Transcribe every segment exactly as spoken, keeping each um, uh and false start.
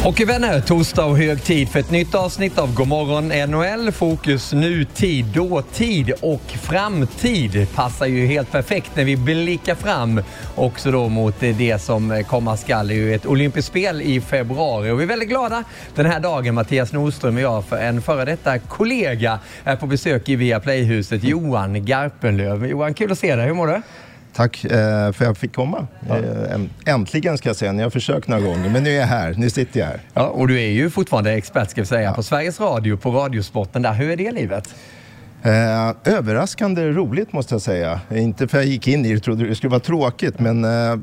Hockeyvänner, torsdag och hög tid för ett nytt avsnitt av Godmorgon N H L. Fokus nutid, dåtid och framtid passar ju helt perfekt när vi blickar fram också då mot det som komma skall. Det är ju ett olympiskt spel i februari och vi är väldigt glada den här dagen. Mattias Nordström och jag för en före detta kollega är på besök i Viaplayhuset, Johan Garpenlöv. Johan, kul att se dig. Hur mår du? Tack eh, för att jag fick komma. Ja. Eh, äntligen ska jag säga, jag har försökt några gånger, men nu är jag här, nu sitter jag här. Ja, och du är ju fortfarande expert ska vi säga, ja. På Sveriges Radio, på Radiosporten där. Hur är det livet? Eh, överraskande roligt måste jag säga. Inte för jag gick in i det, trodde det skulle vara tråkigt, men eh,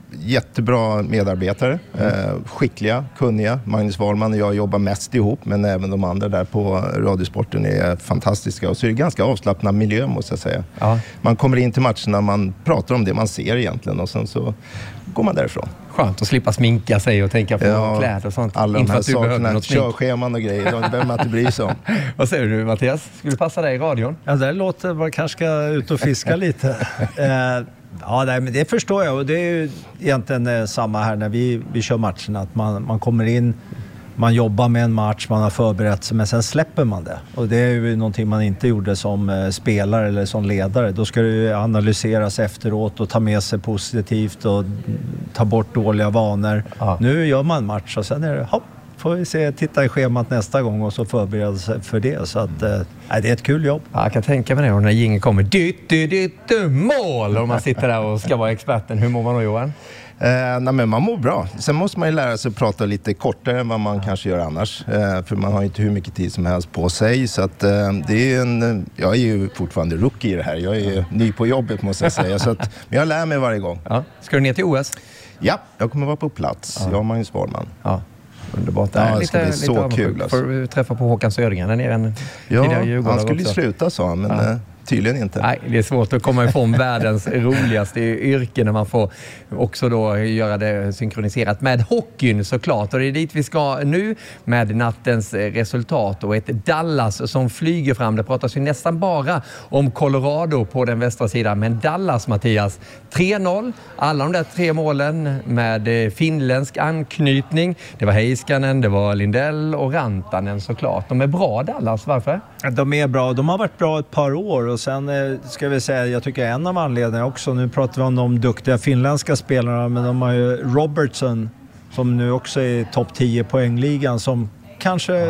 jättebra medarbetare. Mm. Eh, skickliga, kunniga. Magnus Wahlman och jag jobbar mest ihop, men även de andra där på Radiosporten är fantastiska. Och så är det ganska avslappnad miljö måste jag säga. Ja. Man kommer in till matcherna, man pratar om det man ser egentligen och sen så går man därifrån. Skönt att slippa sminka sig och tänka på ja, kläder och sånt. Alla de här sakerna, körscheman och grejer, de behöver man inte bry sig om. Vad säger du Mattias? Skulle det passa dig i radion? Ja, det låter man kanske ska ut och fiska lite. eh, ja, nej, men det förstår jag och det är ju egentligen eh, samma här när vi, vi kör matcherna. Att man, man kommer in, man jobbar med en match, man har förberett sig, men sen släpper man det. Och det är ju någonting man inte gjorde som eh, spelare eller som ledare. Då ska det ju analyseras efteråt och ta med sig positivt och ta bort dåliga vanor. Ja. Nu gör man match och sen är det, hopp, får vi se, titta i schemat nästa gång och så förbereda sig för det. Så att, eh, det är ett kul jobb. Ja, jag kan tänka mig det. Och när gingen kommer, dytt, dytt, dytt, mål! Och man sitter där och ska vara experten. Hur mår man då, Johan? Eh, nej men man mår bra. Sen måste man ju lära sig att prata lite kortare än vad man kanske gör annars. Eh, för man har inte hur mycket tid som helst på sig. Så att, eh, det är en, jag är ju fortfarande rookie i det här. Jag är ju ny på jobbet måste jag säga. Så att, men jag lär mig varje gång. Ja. Ska du ner till O S? Ja, jag kommer vara på plats. Ja. Jag och Magnus Wahlman. Ja. Underbart. Ja, det ska lite, bli så kul. Alltså. Får du träffa på Håkan Södringen där nere en ja, han skulle också sluta sa han, men ja. Tydligen inte. Nej, det är svårt att komma ifrån världens roligaste yrke när man får också då göra det synkroniserat med hockeyn såklart. Och det är dit vi ska nu med nattens resultat och ett Dallas som flyger fram. Det pratas ju nästan bara om Colorado på den västra sidan, men Dallas, Mattias, tre noll. Alla de där tre målen med finländsk anknytning. Det var Heiskanen, det var Lindell och Rantanen såklart. De är bra Dallas, varför? De är bra, de har varit bra ett par år och sen ska vi säga, jag tycker en av anledningarna också, nu pratar vi om de duktiga finländska spelarna, men de har ju Robertson som nu också är topp tio poängligan som kanske ja.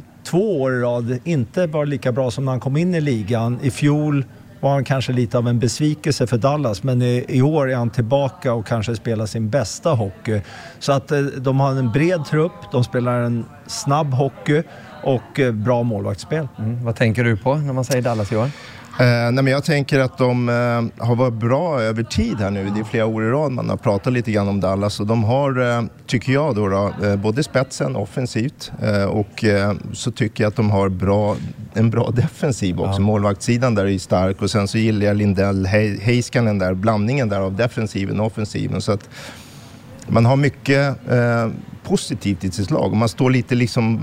två år i rad inte var lika bra som när han kom in i ligan. I fjol var han kanske lite av en besvikelse för Dallas, men i, i år är han tillbaka och kanske spelar sin bästa hockey. Så att de har en bred trupp, de spelar en snabb hockey och bra målvaktsspel. Mm. Vad tänker du på när man säger Dallas, Johan? Eh, nej men jag tänker att de eh, har varit bra över tid här nu. Det är flera år i rad man har pratat lite grann om Dallas. Och de har, eh, tycker jag då, då eh, både spetsen offensivt eh, och eh, så tycker jag att de har bra, en bra defensiv också. Ja. Målvaktssidan där är stark och sen så gillar jag Lindell, He- Heiskanen där, blandningen där av defensiven och offensiven. Så att man har mycket eh, positivt i sitt lag och man står lite liksom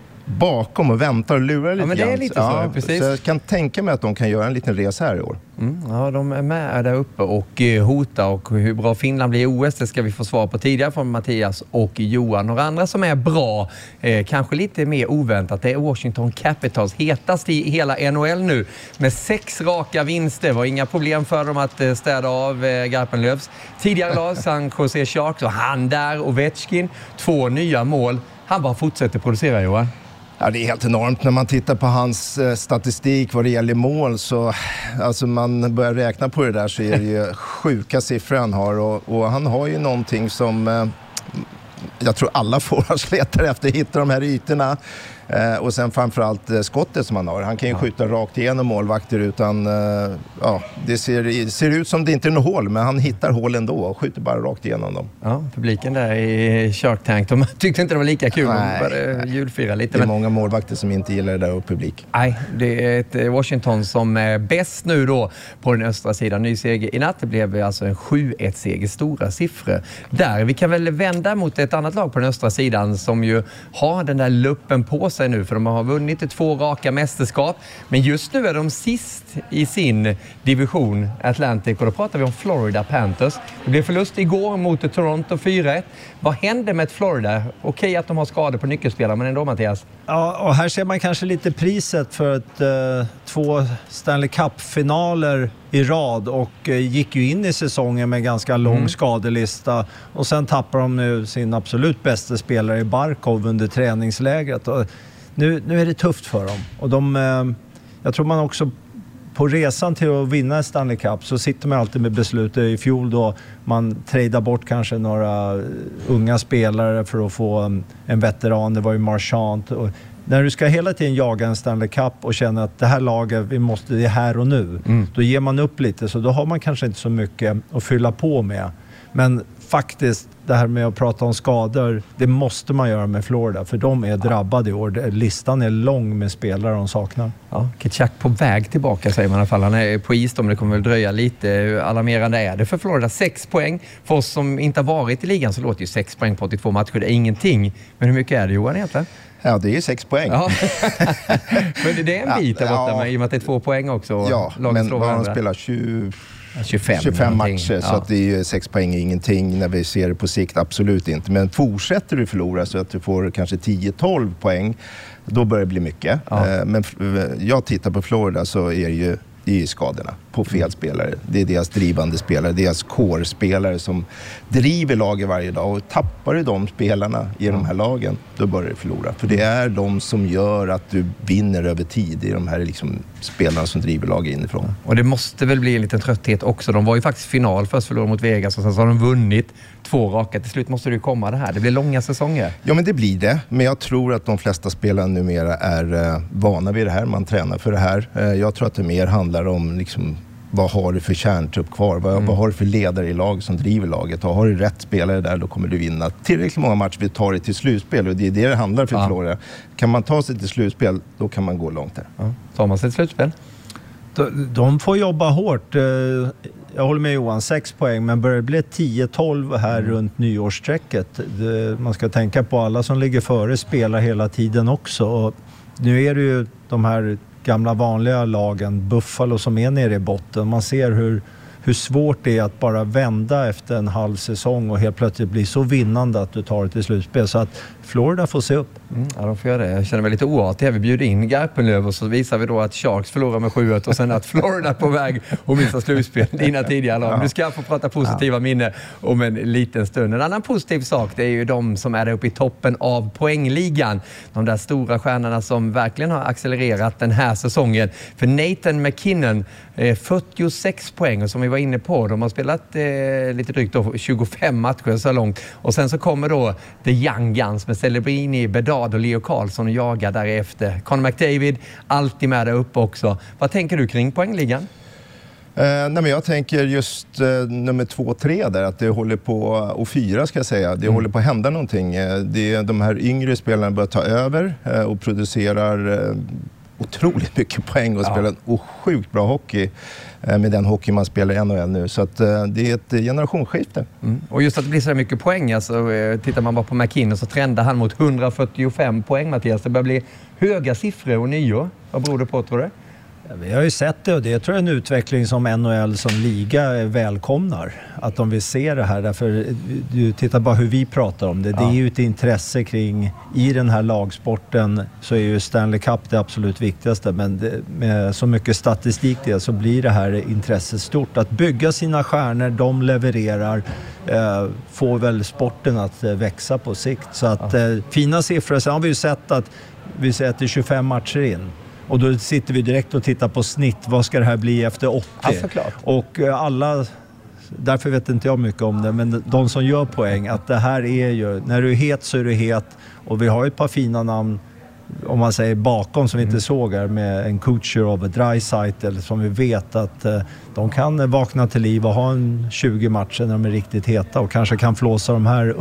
bakom och väntar och lurar lite. Ja, men det är lite så, ja, precis. Så jag kan tänka mig att de kan göra en liten resa här i år. Mm, ja, de är med där uppe och eh, hotar, och hur bra Finland blir i O S, det ska vi få svar på tidigare från Mattias och Johan. Några andra som är bra, eh, kanske lite mer oväntat, det är Washington Capitals, hetast i hela N H L nu med sex raka vinster. Det var inga problem för dem att eh, städa av eh, Garpenlövs tidigare lag, San Jose Sharks, och han där, Ovechkin, två nya mål. Han bara fortsätter producera, Johan. Ja, det är helt enormt. När man tittar på hans eh, statistik vad det gäller mål så alltså man börjar räkna på det där så är det ju sjuka siffror han har och, och han har ju någonting som eh, jag tror alla forwards letar efter att hitta de här ytorna. Eh, och sen framförallt eh, skottet som han har. Han kan ju skjuta rakt igenom målvakter utan, eh, ja, det ser, ser ut som det inte är något hål, men han hittar hål ändå och skjuter bara rakt igenom dem. Ja, publiken där i Shark Tank, de tyckte inte det var lika kul. Nej. De började julfira lite. Det är men... många målvakter som inte gillar det där och publik. Nej, det är ett Washington som är bäst nu då på den östra sidan. Ny seger i natt, det blev alltså en sju ett seger, stora siffror. Där, vi kan väl vända mot ett annat lag på den östra sidan som ju har den där luppen på sig nu, för de har vunnit två raka mästerskap. Men just nu är de sist i sin division Atlantic, och då pratar vi om Florida Panthers. Det blev förlust igår mot Toronto fyra ett. Vad händer med Florida? Okej att de har skador på nyckelspelare, men ändå, Mattias. Ja, och här ser man kanske lite priset för att eh, två Stanley Cup-finaler i rad, och eh, gick ju in i säsongen med ganska lång mm. skadelista, och sen tappar de nu sin absolut bästa spelare i Barkov under träningslägret, och nu, nu är det tufft för dem. Och de, eh, jag tror man också på resan till att vinna Stanley Cup så sitter man alltid med beslutet. I fjol då man tradar bort kanske några unga spelare för att få en, en veteran. Det var ju Marchand. Och när du ska hela tiden jaga en Stanley Cup och känna att det här laget, vi måste, det är här och nu. Mm. Då ger man upp lite, så då har man kanske inte så mycket att fylla på med. Men faktiskt, det här med att prata om skador, det måste man göra med Florida, för de är drabbade i år. Listan är lång med spelare de saknar. Ja, Kitchak på väg tillbaka, säger man i alla fall. Han är på is, men det kommer väl dröja lite. Hur alarmerande är det för Florida? Sex poäng. För oss som inte har varit i ligan så låter ju sex poäng på åttiotvå matcher. Det är ingenting. Men hur mycket är det, Johan, egentligen? Ja, det är sex poäng. Ja. Men det är en bit där borta, ja, med, i och med att det är två poäng också. Ja, men de spelar tjugo tjugofem, tjugofem matcher, ja. Så att det är ju sex poäng ingenting när vi ser det på sikt, absolut inte. Men fortsätter du förlora så att du får kanske tio tolv poäng, då börjar det bli mycket. Ja. Men jag tittar på Florida så är det ju i skadorna på fel spelare. Det är deras drivande spelare, deras core-spelare som driver laget varje dag, och tappar du de spelarna i de här lagen, då börjar du förlora. För det är de som gör att du vinner över tid, i de här liksom spelarna som driver laget inifrån. Och det måste väl bli en liten trötthet också. De var ju faktiskt final, först förlorade mot Vegas och sen så har de vunnit två raka. Till slut måste det ju komma det här. Det blir långa säsonger. Ja, men det blir det. Men jag tror att de flesta spelarna numera är eh, vana vid det här. Man tränar för det här. Eh, jag tror att det mer handlar om liksom, vad har du för kärntrupp kvar? Vad, mm. vad har du för ledare i lag som driver laget? Och har du rätt spelare där, då kommer du vinna tillräckligt många matcher vi tar dig till slutspel. Och det är det det handlar för, ja. Florida. Kan man ta sig till slutspel, då kan man gå långt där. Ja. Tar man sig till slutspel? De, de får jobba hårt. Jag håller med Johan, sex poäng, men börjar det bli tio tolv här mm. runt nyårssträcket. Det, man ska tänka på alla som ligger före spelar hela tiden också. Och nu är det ju de här gamla vanliga lagen, Buffalo, som är nere i botten. Man ser hur, hur svårt det är att bara vända efter en halv säsong och helt plötsligt bli så vinnande att du tar det till slutspel. Så att Florida får se upp. Mm, ja, de får göra det. Jag känner mig lite oartig. Vi bjuder in Garpenlöv och så visar vi då att Sharks förlorar med sju ett och sen att Florida är på väg och missar slutspel. Dina tidigare lag. Du ska få prata positiva ja. minne om en liten stund. En annan positiv sak, det är ju de som är där uppe i toppen av poängligan. De där stora stjärnorna som verkligen har accelererat den här säsongen. För Nathan McKinnon, eh, fyrtiosex poäng, och som vi var inne på, de har spelat eh, lite drygt då, tjugofem matcher så långt. Och sen så kommer då The Young Guns med Celebrini, Bedard och Leo Carlsson och jagar därefter. Connor McDavid, alltid med där uppe också. Vad tänker du kring poängligan? Eh, nej men jag tänker just eh, nummer två och tre där, att det håller på, och fyra ska jag säga, det mm. håller på att hända någonting. Eh, det, de här yngre spelarna börjar ta över eh, och producerar eh, otroligt mycket poäng och ja. spelar en sjukt bra hockey eh, med den hockey man spelar i N H L nu. Så att, eh, det är ett generationsskifte. Mm. Och just att det blir så mycket poäng, alltså, eh, tittar man bara på McKinnon så trendar han mot hundrafyrtiofem poäng, Mattias. Det börjar bli höga siffror och nio. Vad beror det på, tror du? Ja, vi har ju sett det, och det tror jag är en utveckling som N H L som liga välkomnar. Att de vill se det här, därför du tittar bara hur vi pratar om det. Ja. Det är ju ett intresse kring, i den här lagsporten så är ju Stanley Cup det absolut viktigaste, men det, med så mycket statistik det, så blir det här intresset stort. Att bygga sina stjärnor, de levererar, eh, får väl sporten att eh, växa på sikt. Så att eh, fina siffror, sen har vi ju sett att vi sätter tjugofem matcher in. Och då sitter vi direkt och tittar på snitt. Vad ska det här bli efter åttio? Ja, och alla, därför vet inte jag mycket om det, men de som gör poäng, att det här är ju, när du är het så är du het. Och vi har ett par fina namn, om man säger bakom, som vi inte mm. såg här, med en Kucherov, Draisaitl, som vi vet att eh, de kan vakna till liv och ha en tjugo matcher när de är riktigt heta och kanske kan flåsa de här un-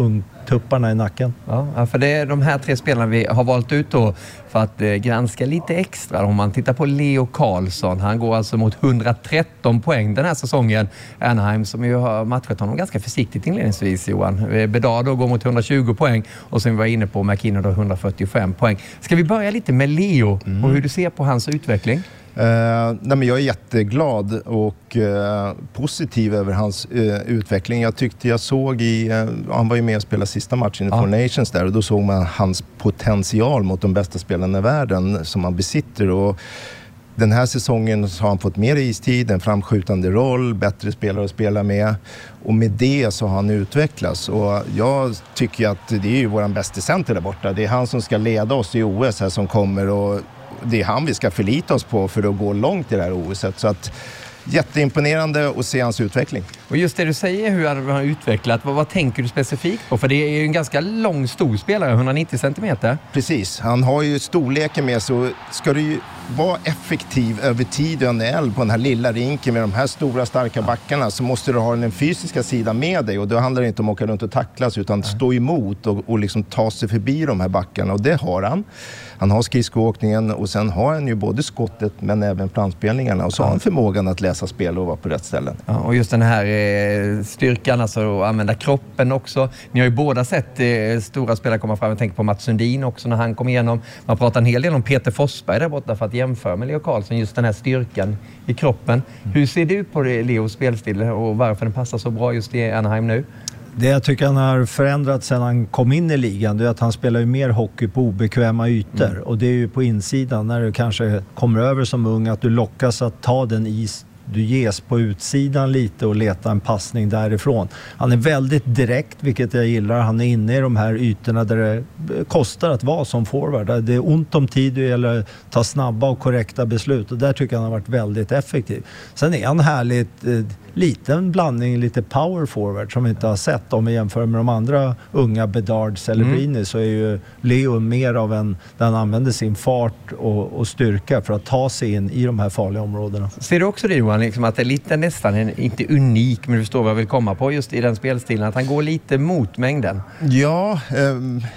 tupparna i nacken. Ja, för det är de här tre spelarna vi har valt ut då för att eh, granska lite extra. Om man tittar på Leo Carlsson, han går alltså mot hundratretton poäng den här säsongen. Anaheim som ju har matchat honom ganska försiktigt inledningsvis, Johan. Bedard då går mot hundratjugo poäng och sen var inne på McKinnon då hundrafyrtiofem poäng. Ska vi börja lite med Leo mm. och hur du ser på hans utveckling? Uh, nej men jag är jätteglad och uh, positiv över hans uh, utveckling. Jag tyckte jag såg i, uh, han var ju med och spelade sista matchen i ja. Four Nations där, och då såg man hans potential mot de bästa spelarna i världen som han besitter. Och den här säsongen så har han fått mer istid, en framskjutande roll, bättre spelare att spela med, och med det så har han utvecklats. Och jag tycker att det är ju våran bästa center där borta. Det är han som ska leda oss i O S här som kommer, och det är han vi ska förlita oss på för att gå långt i det här O S. Så att jätteimponerande att se hans utveckling. Och just det du säger, hur han har utvecklat, vad, vad tänker du specifikt på? För det är ju en ganska lång, stor spelare, hundranittio centimeter. Precis, han har ju storleken med, så ska du ju vara effektiv över tid i N H L på den här lilla rinken med de här stora starka backarna, så måste du ha den fysiska sidan med dig, och då handlar det inte om att åka runt och tacklas utan Nej. stå emot och, och liksom ta sig förbi de här backarna, och det har han. Han har skridskoåkningen och sen har han ju både skottet men även planspelningarna, och så har han förmågan att läsa spel och vara på rätt ställen. Ja, och just den här eh, styrkan, alltså att använda kroppen också. Ni har ju båda sett eh, stora spelare komma fram. Jag tänker på Mats Sundin också när han kom igenom. Man pratar en hel del om Peter Forsberg där borta för att jämföra med Leo Carlsson, just den här styrkan i kroppen. Mm. Hur ser du på det, Leos spelstil, och varför den passar så bra just i Anaheim nu? Det jag tycker han har förändrat sedan han kom in i ligan, det är att han spelar ju mer hockey på obekväma ytor. Mm. Och det är ju på insidan när du kanske kommer över som ung, att du lockas att ta den is du ges på utsidan lite och leta en passning därifrån. Han är väldigt direkt, vilket jag gillar. Han är inne i de här ytorna där det kostar att vara som forward. Det är ont om tid, det gäller att ta snabba och korrekta beslut, och där tycker jag han har varit väldigt effektiv. Sen är han härligt eh, liten blandning, lite power forward som vi inte har sett. Om vi jämför med de andra unga Bedard, Celebrini, mm. så är ju Leo mer av en, där han använder sin fart och, och styrka för att ta sig in i de här farliga områdena. Ser du också det, Johan, liksom att det är lite nästan en, inte unik, men du förstår vad jag vill komma på just i den spelstilen, att han går lite mot mängden? Ja, eh,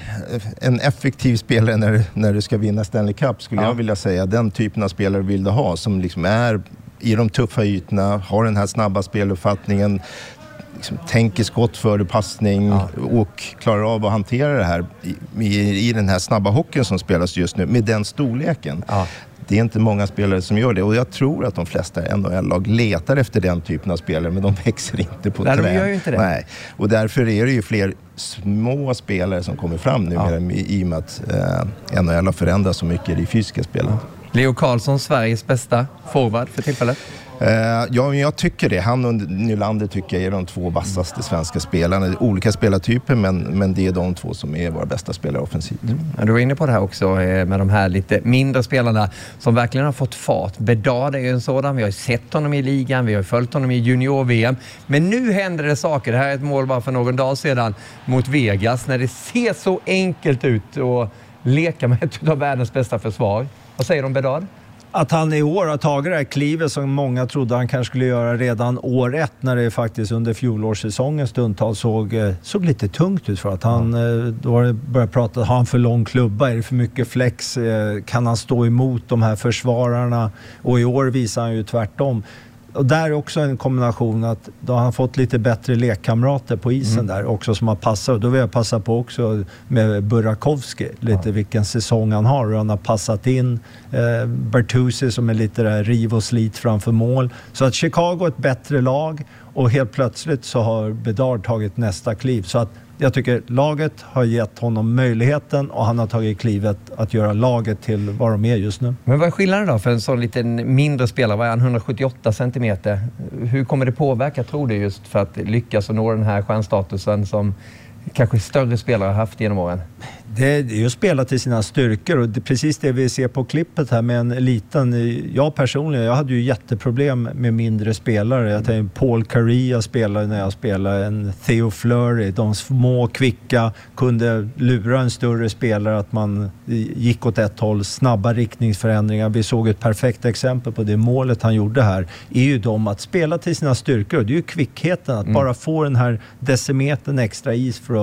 en effektiv spelare när, när du ska vinna Stanley Cup skulle ja. jag vilja säga. Den typen av spelare vill du ha, som liksom är i de tuffa ytorna, har den här snabba speluppfattningen, liksom tänker skott före passning ja. och klarar av att hantera det här i, i, i den här snabba hockeyn som spelas just nu med den storleken. Ja. Det är inte många spelare som gör det, och jag tror att de flesta N H L-lag letar efter den typen av spelare, men de växer inte på Nej, trän. De gör ju inte det. Nej. Och därför är det ju fler små spelare som kommer fram nu ja. med, i och med att eh, N H L har förändrats så mycket i det fysiska spelet. Ja. Leo Carlsson, Sveriges bästa forward för tillfället? Uh, ja, jag tycker det. Han och Nylander tycker jag är de två vassaste svenska spelarna. Olika spelartyper, men, men det är de två som är våra bästa spelare offensivt. Mm. Ja, du var inne på det här också med de här lite mindre spelarna som verkligen har fått fart. Bedard är ju en sådan. Vi har ju sett honom i ligan, vi har följt honom i junior-V M. Men nu händer det saker. Det här är ett mål bara för någon dag sedan mot Vegas, när det ser så enkelt ut och leka med ett av världens bästa försvar. Vad säger de om Bedard? Att han i år har tagit det här klivet som många trodde han kanske skulle göra redan år ett, när det faktiskt under fjolårssäsongen stundtals såg, såg lite tungt ut för att han då började prata, har han för lång klubba, är det för mycket flex, kan han stå emot de här försvararna, och i år visar han ju tvärtom. Och där är också en kombination att då har han fått lite bättre lekkamrater på isen mm. där också som har passat. Då vill jag passa på också med Burakovsky, lite ja. vilken säsong han har. Och han har passat in eh, Bertuzzi som är lite där riv och slit framför mål. Så att Chicago är ett bättre lag, och helt plötsligt så har Bedard tagit nästa kliv. Så att jag tycker laget har gett honom möjligheten, och han har tagit klivet att göra laget till vad de är just nu. Men vad är skillnaden då för en sån liten mindre spelare? Vad är han, hundrasjuttioåtta centimeter? Hur kommer det påverka, tror du, just för att lyckas och nå den här stjärnstatusen som kanske större spelare har haft genom åren? Det är ju att spela till sina styrkor, och det är precis det vi ser på klippet här med en liten. Jag personligen, jag hade ju jätteproblem med mindre spelare. Jag tänkte Paul Kariya spelade när jag spelade, en Theo Fleury. De små, kvicka, kunde lura en större spelare att man gick åt ett håll, snabba riktningsförändringar. Vi såg ett perfekt exempel på det målet han gjorde här. Är ju de att spela till sina styrkor, och det är ju kvickheten, att mm. bara få den här decimetern extra is för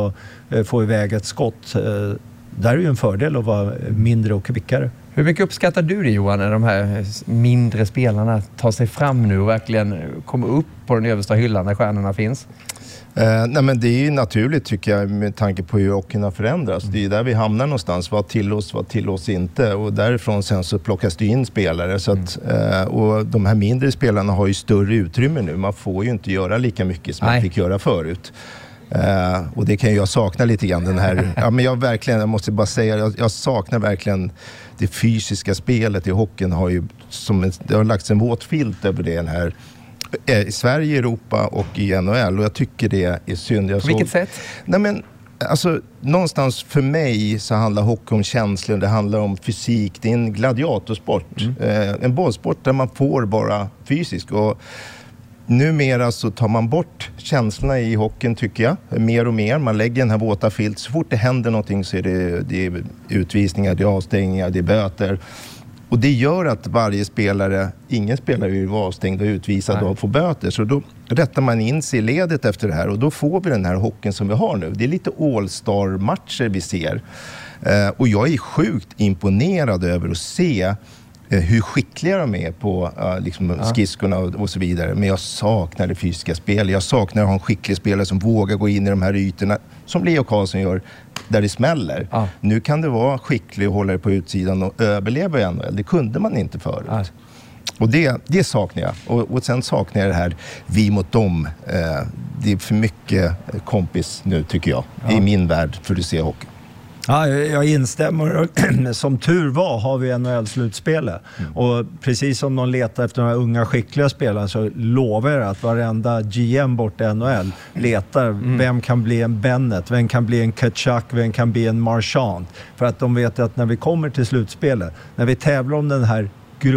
och eh, få iväg ett skott. Eh, där är ju en fördel att vara mindre och kvickare. Hur mycket uppskattar du det, Johan, när de här mindre spelarna tar sig fram nu och verkligen kommer upp på den översta hyllan där stjärnorna finns? Eh, nej men det är ju naturligt tycker jag med tanke på hur hockeyn har förändrats. Mm. Det är där vi hamnar någonstans. Vad tillåts, vad tillåts inte. Och därifrån sen så plockas det in spelare. Så att, eh, och de här mindre spelarna har ju större utrymme nu. Man får ju inte göra lika mycket som Nej. man fick göra förut. Uh, och det kan ju jag sakna lite grann den här, ja men jag verkligen, jag måste bara säga, jag, jag saknar verkligen det fysiska spelet i hockeyn har ju, som en, det har lagts en våt filt över det här i Sverige, Europa och i N H L och jag tycker det är synd. Jag På vilket såg, sätt? Nej men, alltså någonstans för mig så handlar hockey om känslor, det handlar om fysik, det är en gladiatorsport, mm. uh, en bollsport där man får bara fysiskt och numera så tar man bort känslorna i hockeyn tycker jag, mer och mer. Man lägger den här våta filt. Så fort det händer någonting så är det, det är utvisningar, det är avstängningar, det är böter. Och det gör att varje spelare, ingen spelare är ju avstängd och utvisad och får böter. Så då rättar man in sig i ledet efter det här och då får vi den här hockeyn som vi har nu. Det är lite all-star-matcher vi ser. Eh, och jag är sjukt imponerad över att se hur skickliga de är på uh, liksom ja. skridskorna och, och så vidare. Men jag saknar det fysiska spel. Jag saknar att ha en skicklig spelare som vågar gå in i de här ytorna. Som Leo Karlsson gör, där det smäller. Ja. Nu kan det vara skicklig och hålla det på utsidan och överleva i N H L. Det kunde man inte förut. Ja. Och det, det saknar jag. Och, och sen saknar jag det här vi mot dem. Uh, det är för mycket kompis nu tycker jag. Ja. I min värld för att se hockey. Ja, jag instämmer. Som tur var har vi N H L-slutspelet. Mm. Och precis som de letar efter de här unga skickliga spelarna så lovar jag att varenda G M bort i N H L letar mm. vem kan bli en Bennett, vem kan bli en Tkachuk, vem kan bli en Marchand. För att de vet att när vi kommer till slutspelet, när vi tävlar om den här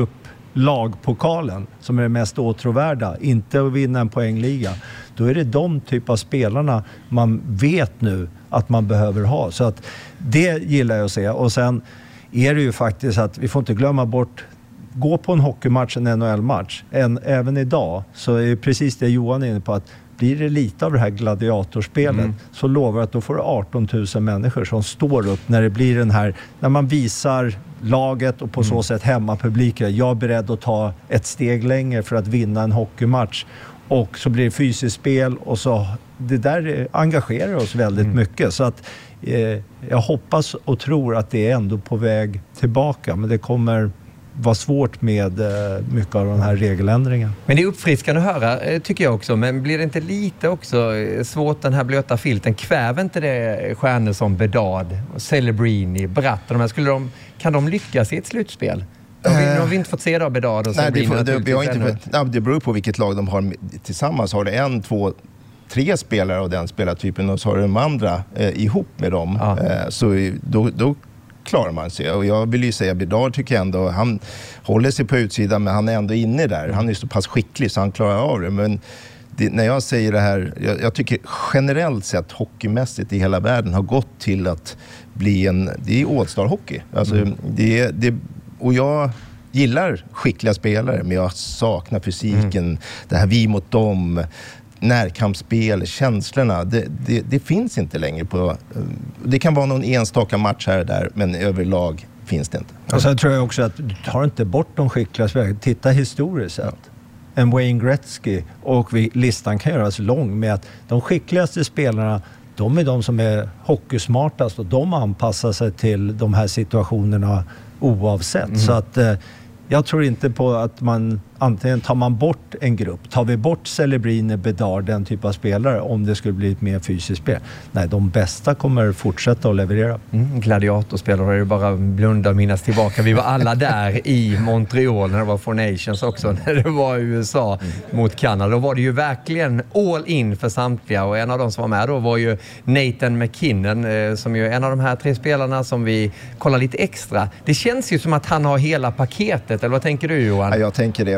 grupplagpokalen som är det mest åtråvärda, inte att vinna en poängliga, då är det de typ av spelarna man vet nu att man behöver ha. Så att det gillar jag att se. Och sen är det ju faktiskt att vi får inte glömma bort, gå på en hockeymatch, en N H L-match. En, även idag så är det precis det Johan är inne på, att blir det lite av det här gladiatorspelet mm. så lovar jag att då får du arton tusen människor som står upp när det blir den här, när man visar laget och på mm. så sätt hemmapubliken. Jag är beredd att ta ett steg längre för att vinna en hockeymatch. Och så blir det fysiskt spel och så det där engagerar oss väldigt mm. mycket. Så att eh, jag hoppas och tror att det är ändå på väg tillbaka. Men det kommer vara svårt med eh, mycket av den här regeländringen. Men det är uppfriskande att höra eh, tycker jag också. Men blir det inte lite också eh, svårt den här blöta filten? Kväver inte det stjärnor som Bedard, Celebrini, Bratt och de här? Skulle de, kan de lyckas i ett slutspel? De har vi inte fått se då, Bedard och Nej, det, får, det, vi har inte fått, nej, det beror på vilket lag de har tillsammans. Har det en, två, tre spelare av den spelartypen och så har de andra eh, ihop med dem. Ja. Eh, så då, då klarar man sig. Och jag vill ju säga Bedard tycker jag ändå, han håller sig på utsidan men han är ändå inne där. Han är så pass skicklig så han klarar av det. Men det, när jag säger det här, jag, jag tycker generellt sett hockeymässigt i hela världen har gått till att bli en, det är all-star-hockey. Alltså mm. det, det och jag gillar skickliga spelare men jag saknar fysiken, mm. det här vi mot dem, närkampsspel, känslorna, det, det, det finns inte längre på, det kan vara någon enstaka match här och där men överlag finns det inte. Och sen tror jag också att du tar inte bort de skickliga spelarna, titta historiskt sett. Ja. En Wayne Gretzky och vi, listan kan göras lång med att de skickligaste spelarna, de är de som är hockeysmartast och de anpassar sig till de här situationerna oavsett. Mm. Så att eh, jag tror inte på att man antingen tar man bort en grupp, tar vi bort Celebrini, Bedard, den typ av spelare om det skulle bli ett mer fysiskt spel. Nej, de bästa kommer fortsätta att leverera. Mm, gladiatorspelare är ju bara blunda och minnas tillbaka. Vi var alla där i Montreal när det var Four Nations också, när det var U S A mm. mot Kanada. Då var det ju verkligen all in för samtliga och en av de som var med då var ju Nathan McKinnon eh, som ju är en av de här tre spelarna som vi kollar lite extra. Det känns ju som att han har hela paketet, eller vad tänker du Johan? Ja, jag tänker det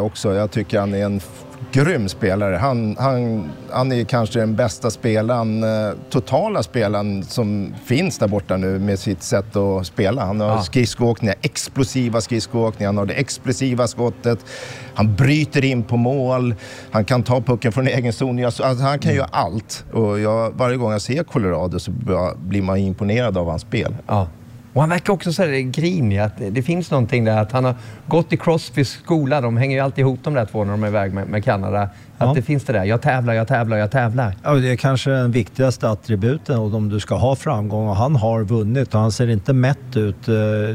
också. Jag tycker han är en grym spelare. Han, han, han är kanske den bästa spelaren, totala spelaren som finns där borta nu med sitt sätt att spela. Han har ja. skridskoåkningar, explosiva skridskoåkningar, han har det explosiva skottet. Han bryter in på mål. Han kan ta pucken från egen zon. Alltså, han kan mm. göra allt. Och jag, varje gång jag ser Colorado så blir man imponerad av hans spel. Ja. Och han verkar också så här grinig, att det finns någonting där, att han har gått i Crosbys skola, de hänger ju alltid ihop de där två när de är iväg med, med Kanada. Att ja. det finns det där, jag tävlar, jag tävlar, jag tävlar. Ja, det är kanske den viktigaste attributen och om du ska ha framgång, och han har vunnit och han ser inte mätt ut.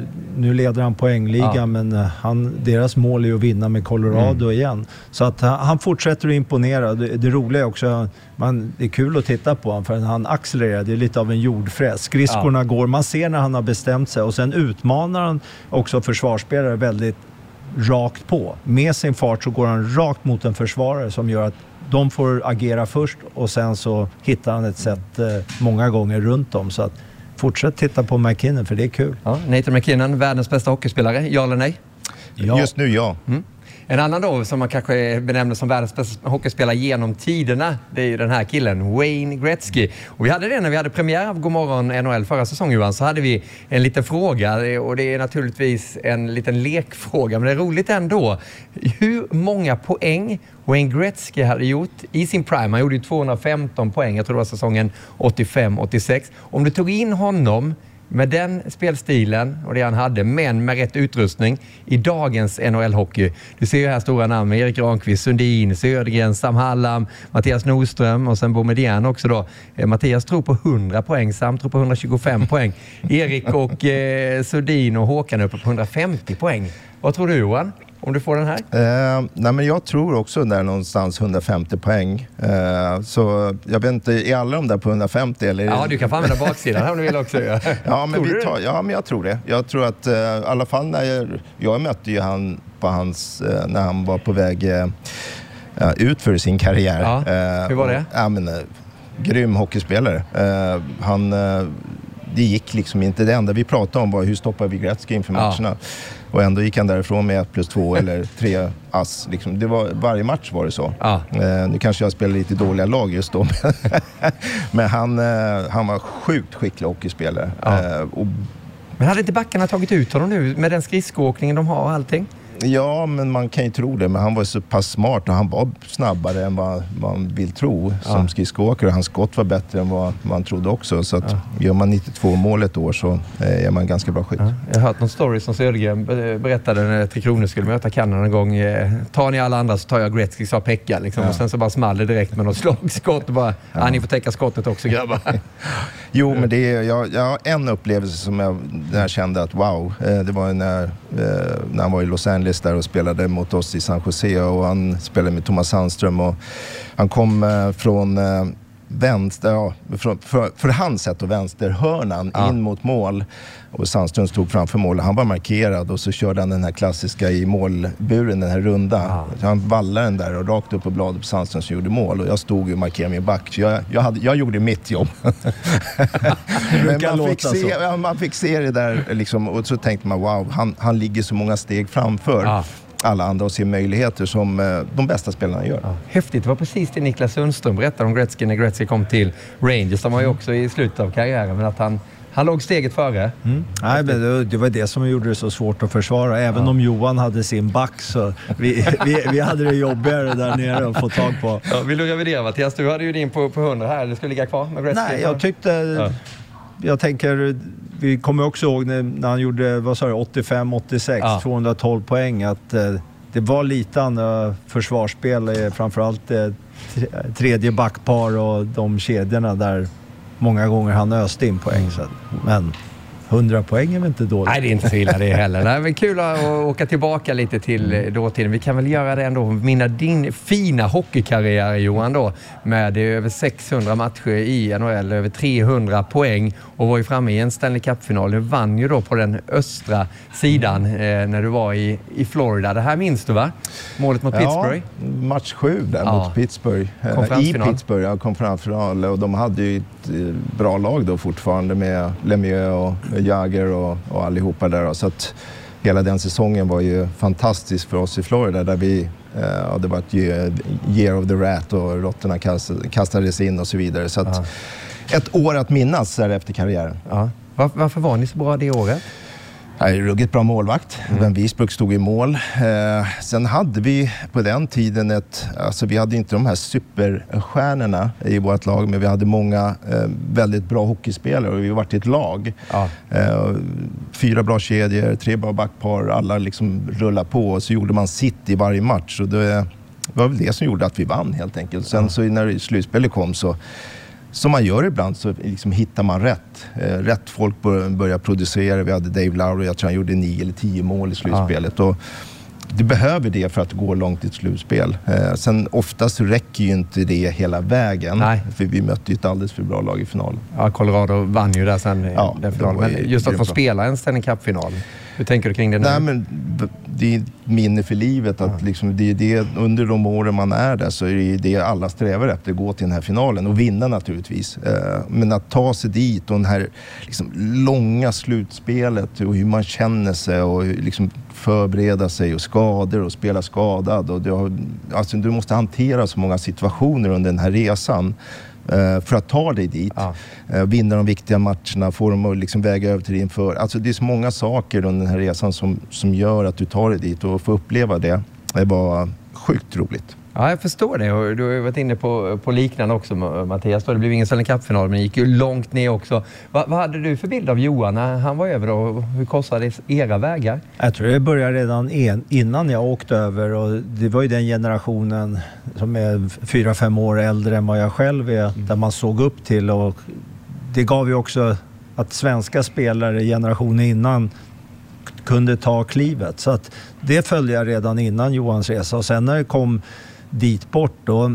Nu leder han poängligan ja. men han, deras mål är att vinna med Colorado mm. igen. Så att han fortsätter att imponera. Det, det roliga är också, man, det är kul att titta på honom för han accelererar, det är lite av en jordfräs. Skridskorna ja. går, man ser när han har bestämt sig och sen utmanar han också försvarsspelare väldigt rakt på. Med sin fart så går han rakt mot en försvarare som gör att de får agera först och sen så hittar han ett sätt eh, många gånger runt om. Så att fortsätt titta på McKinnon för det är kul. Ja, Nathan McKinnon, världens bästa hockeyspelare. Ja eller nej? Ja. Just nu ja. Mm. En annan då som man kanske benämner som världens bästa hockeyspelare genom tiderna, det är ju den här killen, Wayne Gretzky. Och vi hade det när vi hade premiär av Godmorgon N H L förra säsongen, Johan, så hade vi en liten fråga, och det är naturligtvis en liten lekfråga, men det är roligt ändå. Hur många poäng Wayne Gretzky hade gjort i sin prime? Han gjorde ju tvåhundrafemton poäng, jag tror det var säsongen åttiofem åttiosex. Om du tog in honom med den spelstilen och det han hade, men med rätt utrustning i dagens N H L-hockey. Du ser ju här stora namn, Erik Granqvist, Sundin, Södergren, Sam Hallam, Mattias Nordström och sen Boumedienne också då. Eh, Mattias tror på hundra poäng, Sam tror på hundratjugofem poäng. Erik och eh, Sundin och Håkan uppe på hundrafemtio poäng. Vad tror du, Johan? Om du får den här? Eh, nej men jag tror också där någonstans hundrafemtio poäng. Eh, så jag vet inte, är alla de där på hundrafemtio? Eller? Ja, du kan få använda baksidan om du vill också. Ja, ja, men, vi tar, ja men jag tror det. Jag tror att eh, i alla fall när jag, jag mötte ju han på hans, eh, när han var på väg eh, ut för sin karriär. Ja, eh, hur var det? Och, ja, men, eh, grym hockeyspelare. Eh, han... Eh, det gick liksom inte. Det enda vi pratade om var hur stoppar vi Gretzky inför matcherna. Ja. Och ändå gick han därifrån med ett plus två eller tre ass. Liksom. Det var, varje match var det så. Ja. Eh, nu kanske jag spelar lite dåliga lag just då. Men han, eh, han var sjukt skicklig hockeyspelare. Ja. Eh, och... Men hade inte backarna tagit ut honom nu med den skridskoåkningen de har och allting? Ja, men man kan ju tro det. Men han var så pass smart och han var snabbare än vad man vill tro som ja. skridskoåkare. Hans skott var bättre än vad man trodde också. Så att ja. gör man nittiotvå mål ett år så är man ganska bra skytt. Ja. Jag har hört någon story som Södergren berättade när Tre Kronor skulle möta Kanada en gång. Tar ni alla andra så tar jag Gretzky, sa Pekka. Liksom. Ja. Och sen så bara small det direkt med något slagskott. Och bara, ja. ni får täcka skottet också, grabbar. Jo, men det är, jag, jag har en upplevelse som jag, när jag kände att wow. Det var när, när han var i Los Angeles där och spelade mot oss i San Jose, och han spelade med Thomas Sandström, och han kom eh, från eh, vänster, ja, för, för, för hans sätt och vänsterhörnan ja. in mot mål, och Sandström stod framför mål. Han var markerad och så körde han den här klassiska i målburen, den här runda. Ja. Han vallade den där och rakt upp på bladet på Sandström som gjorde mål, och jag stod och markerade min back. Jag, jag, hade, jag gjorde mitt jobb. Men man fick, se, ja, man fick se det där liksom, och så tänkte man wow, han, han ligger så många steg framför. Ja. alla andra och se möjligheter som eh, de bästa spelarna gör. Ja, häftigt. Det var precis det Niklas Sundström berättade om Gretzky när Gretzky kom till Rangers. De var ju också i slutet av karriären, men att han, han låg steget före. Mm. Nej, men det, det var det som gjorde det så svårt att försvara. Även ja. om Johan hade sin back, så vi, vi, vi hade det jobbigare där nere att få tag på. Ja, vill du revidera, Mattias? Du hade ju din på, på hundra här. Du skulle ligga kvar med Gretzky. Nej, jag tyckte... Ja. Jag tänker, vi kommer också ihåg när, när han gjorde, vad sa du, åttiofem åttiosex, ja. tvåhundratolv poäng, att eh, det var lite andra försvarsspel, eh, framförallt eh, tredje backpar och de kedjorna där många gånger han öste in poäng. Så, men hundra poäng är väl inte dåligt? Nej, det är inte så illa det heller. Det är väl kul att åka tillbaka lite till dåtiden. Vi kan väl göra det ändå. Minna din fina hockeykarriär, Johan, då, med över sexhundra matcher i N H L, över trehundra poäng, och var ju framme i en Stanley Cup-final. Du vann ju då på den östra sidan eh, när du var i, i Florida. Det här minns du, va? Målet mot ja, Pittsburgh. Match sju där ja. mot Pittsburgh. I Pittsburgh, ja, konferensfinal. Och de hade ju ett bra lag då fortfarande med Lemieux och Jagger och, och allihopa där. Så att hela den säsongen var ju fantastisk för oss i Florida, där vi Uh, och det var ett year, year of the rat och råttorna kastades in och så vidare. Så att ett år att minnas är efter karriären. Ja. Var, varför var ni så bra det året? Jag är ruggigt bra målvakt. Mm. Ben Wiesbrück stod i mål. Eh, sen hade vi på den tiden ett... Alltså vi hade inte de här superstjärnorna i vårt lag, men vi hade många eh, väldigt bra hockeyspelare och vi var ett lag. Ja. Eh, fyra bra kedjor, tre bra backpar, alla liksom rullade på och så gjorde man sitt i varje match. Och det var väl det som gjorde att vi vann helt enkelt. Sen ja. så när slutspelet kom så... Som man gör ibland så liksom hittar man rätt. Eh, rätt folk bör, börjar producera. Vi hade Dave Lowry, jag tror han gjorde nio eller tio mål i slutspelet. Ja. Och det behöver det för att gå långt i ett slutspel. Eh, sen oftast räcker ju inte det hela vägen. Nej. För vi mötte ju ett alldeles för bra lag i finalen. Ja, Colorado vann ju där sen i ja, den finalen. Men just att få spela en Stanley Cup-final. Hur tänker du kring det nu? Nej, men det är ett minne för livet. Att ja. liksom, det är det, under de åren man är där så är det det alla strävar efter, att gå till den här finalen och vinna naturligtvis. Men att ta sig dit och den här liksom, långa slutspelet och hur man känner sig och liksom, förbereda sig och skador och spela skadad. Och du, har, alltså, du måste hantera så många situationer under den här resan. För att ta dig dit, ja. vinna de viktiga matcherna, få dem att liksom väga över till din för. Alltså det är så många saker under den här resan som, som gör att du tar dig dit och får uppleva det. Det var sjukt roligt. Ja, jag förstår det. Och du har ju varit inne på, på liknande också, Mattias. Det blev ingen Stanley Cup-final, men det gick ju långt ner också. Va, vad hade du för bild av Johan när han var över då? Hur korsade era vägar? Jag tror det började redan en, innan jag åkte över. Och det var ju den generationen som är fyra, fem år äldre än vad jag själv är. Mm. Där man såg upp till. Och det gav ju också att svenska spelare generationen innan kunde ta klivet. Så att det följde jag redan innan Johans resa. Och sen när det kom dit bort då,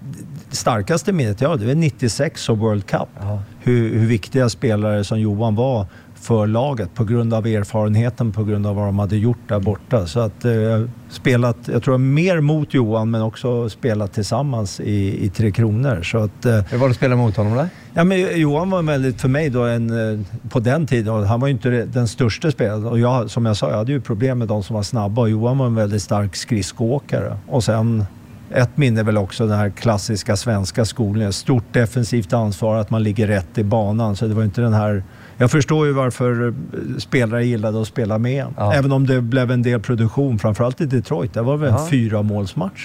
starkaste minnet, ja det var nittiosex och World Cup. Hur, hur viktiga spelare som Johan var för laget på grund av erfarenheten, på grund av vad de hade gjort där borta. Så att eh, spelat, jag tror mer mot Johan men också spelat tillsammans i, i Tre Kronor. Så att, eh, Hur var det att spela mot honom där? Ja, men Johan var väldigt för mig då en, på den tiden, han var ju inte den största spelaren. Och jag, som jag sa, jag hade ju problem med de som var snabba och Johan var en väldigt stark skridskoåkare. Och sen ett minne väl också den här klassiska svenska skolan. Stort defensivt ansvar, att man ligger rätt i banan. Så det var inte den här... Jag förstår ju varför spelare gillade att spela med. Ja. Även om det blev en del produktion, framförallt i Detroit. Det var väl en ja. fyra målsmatch.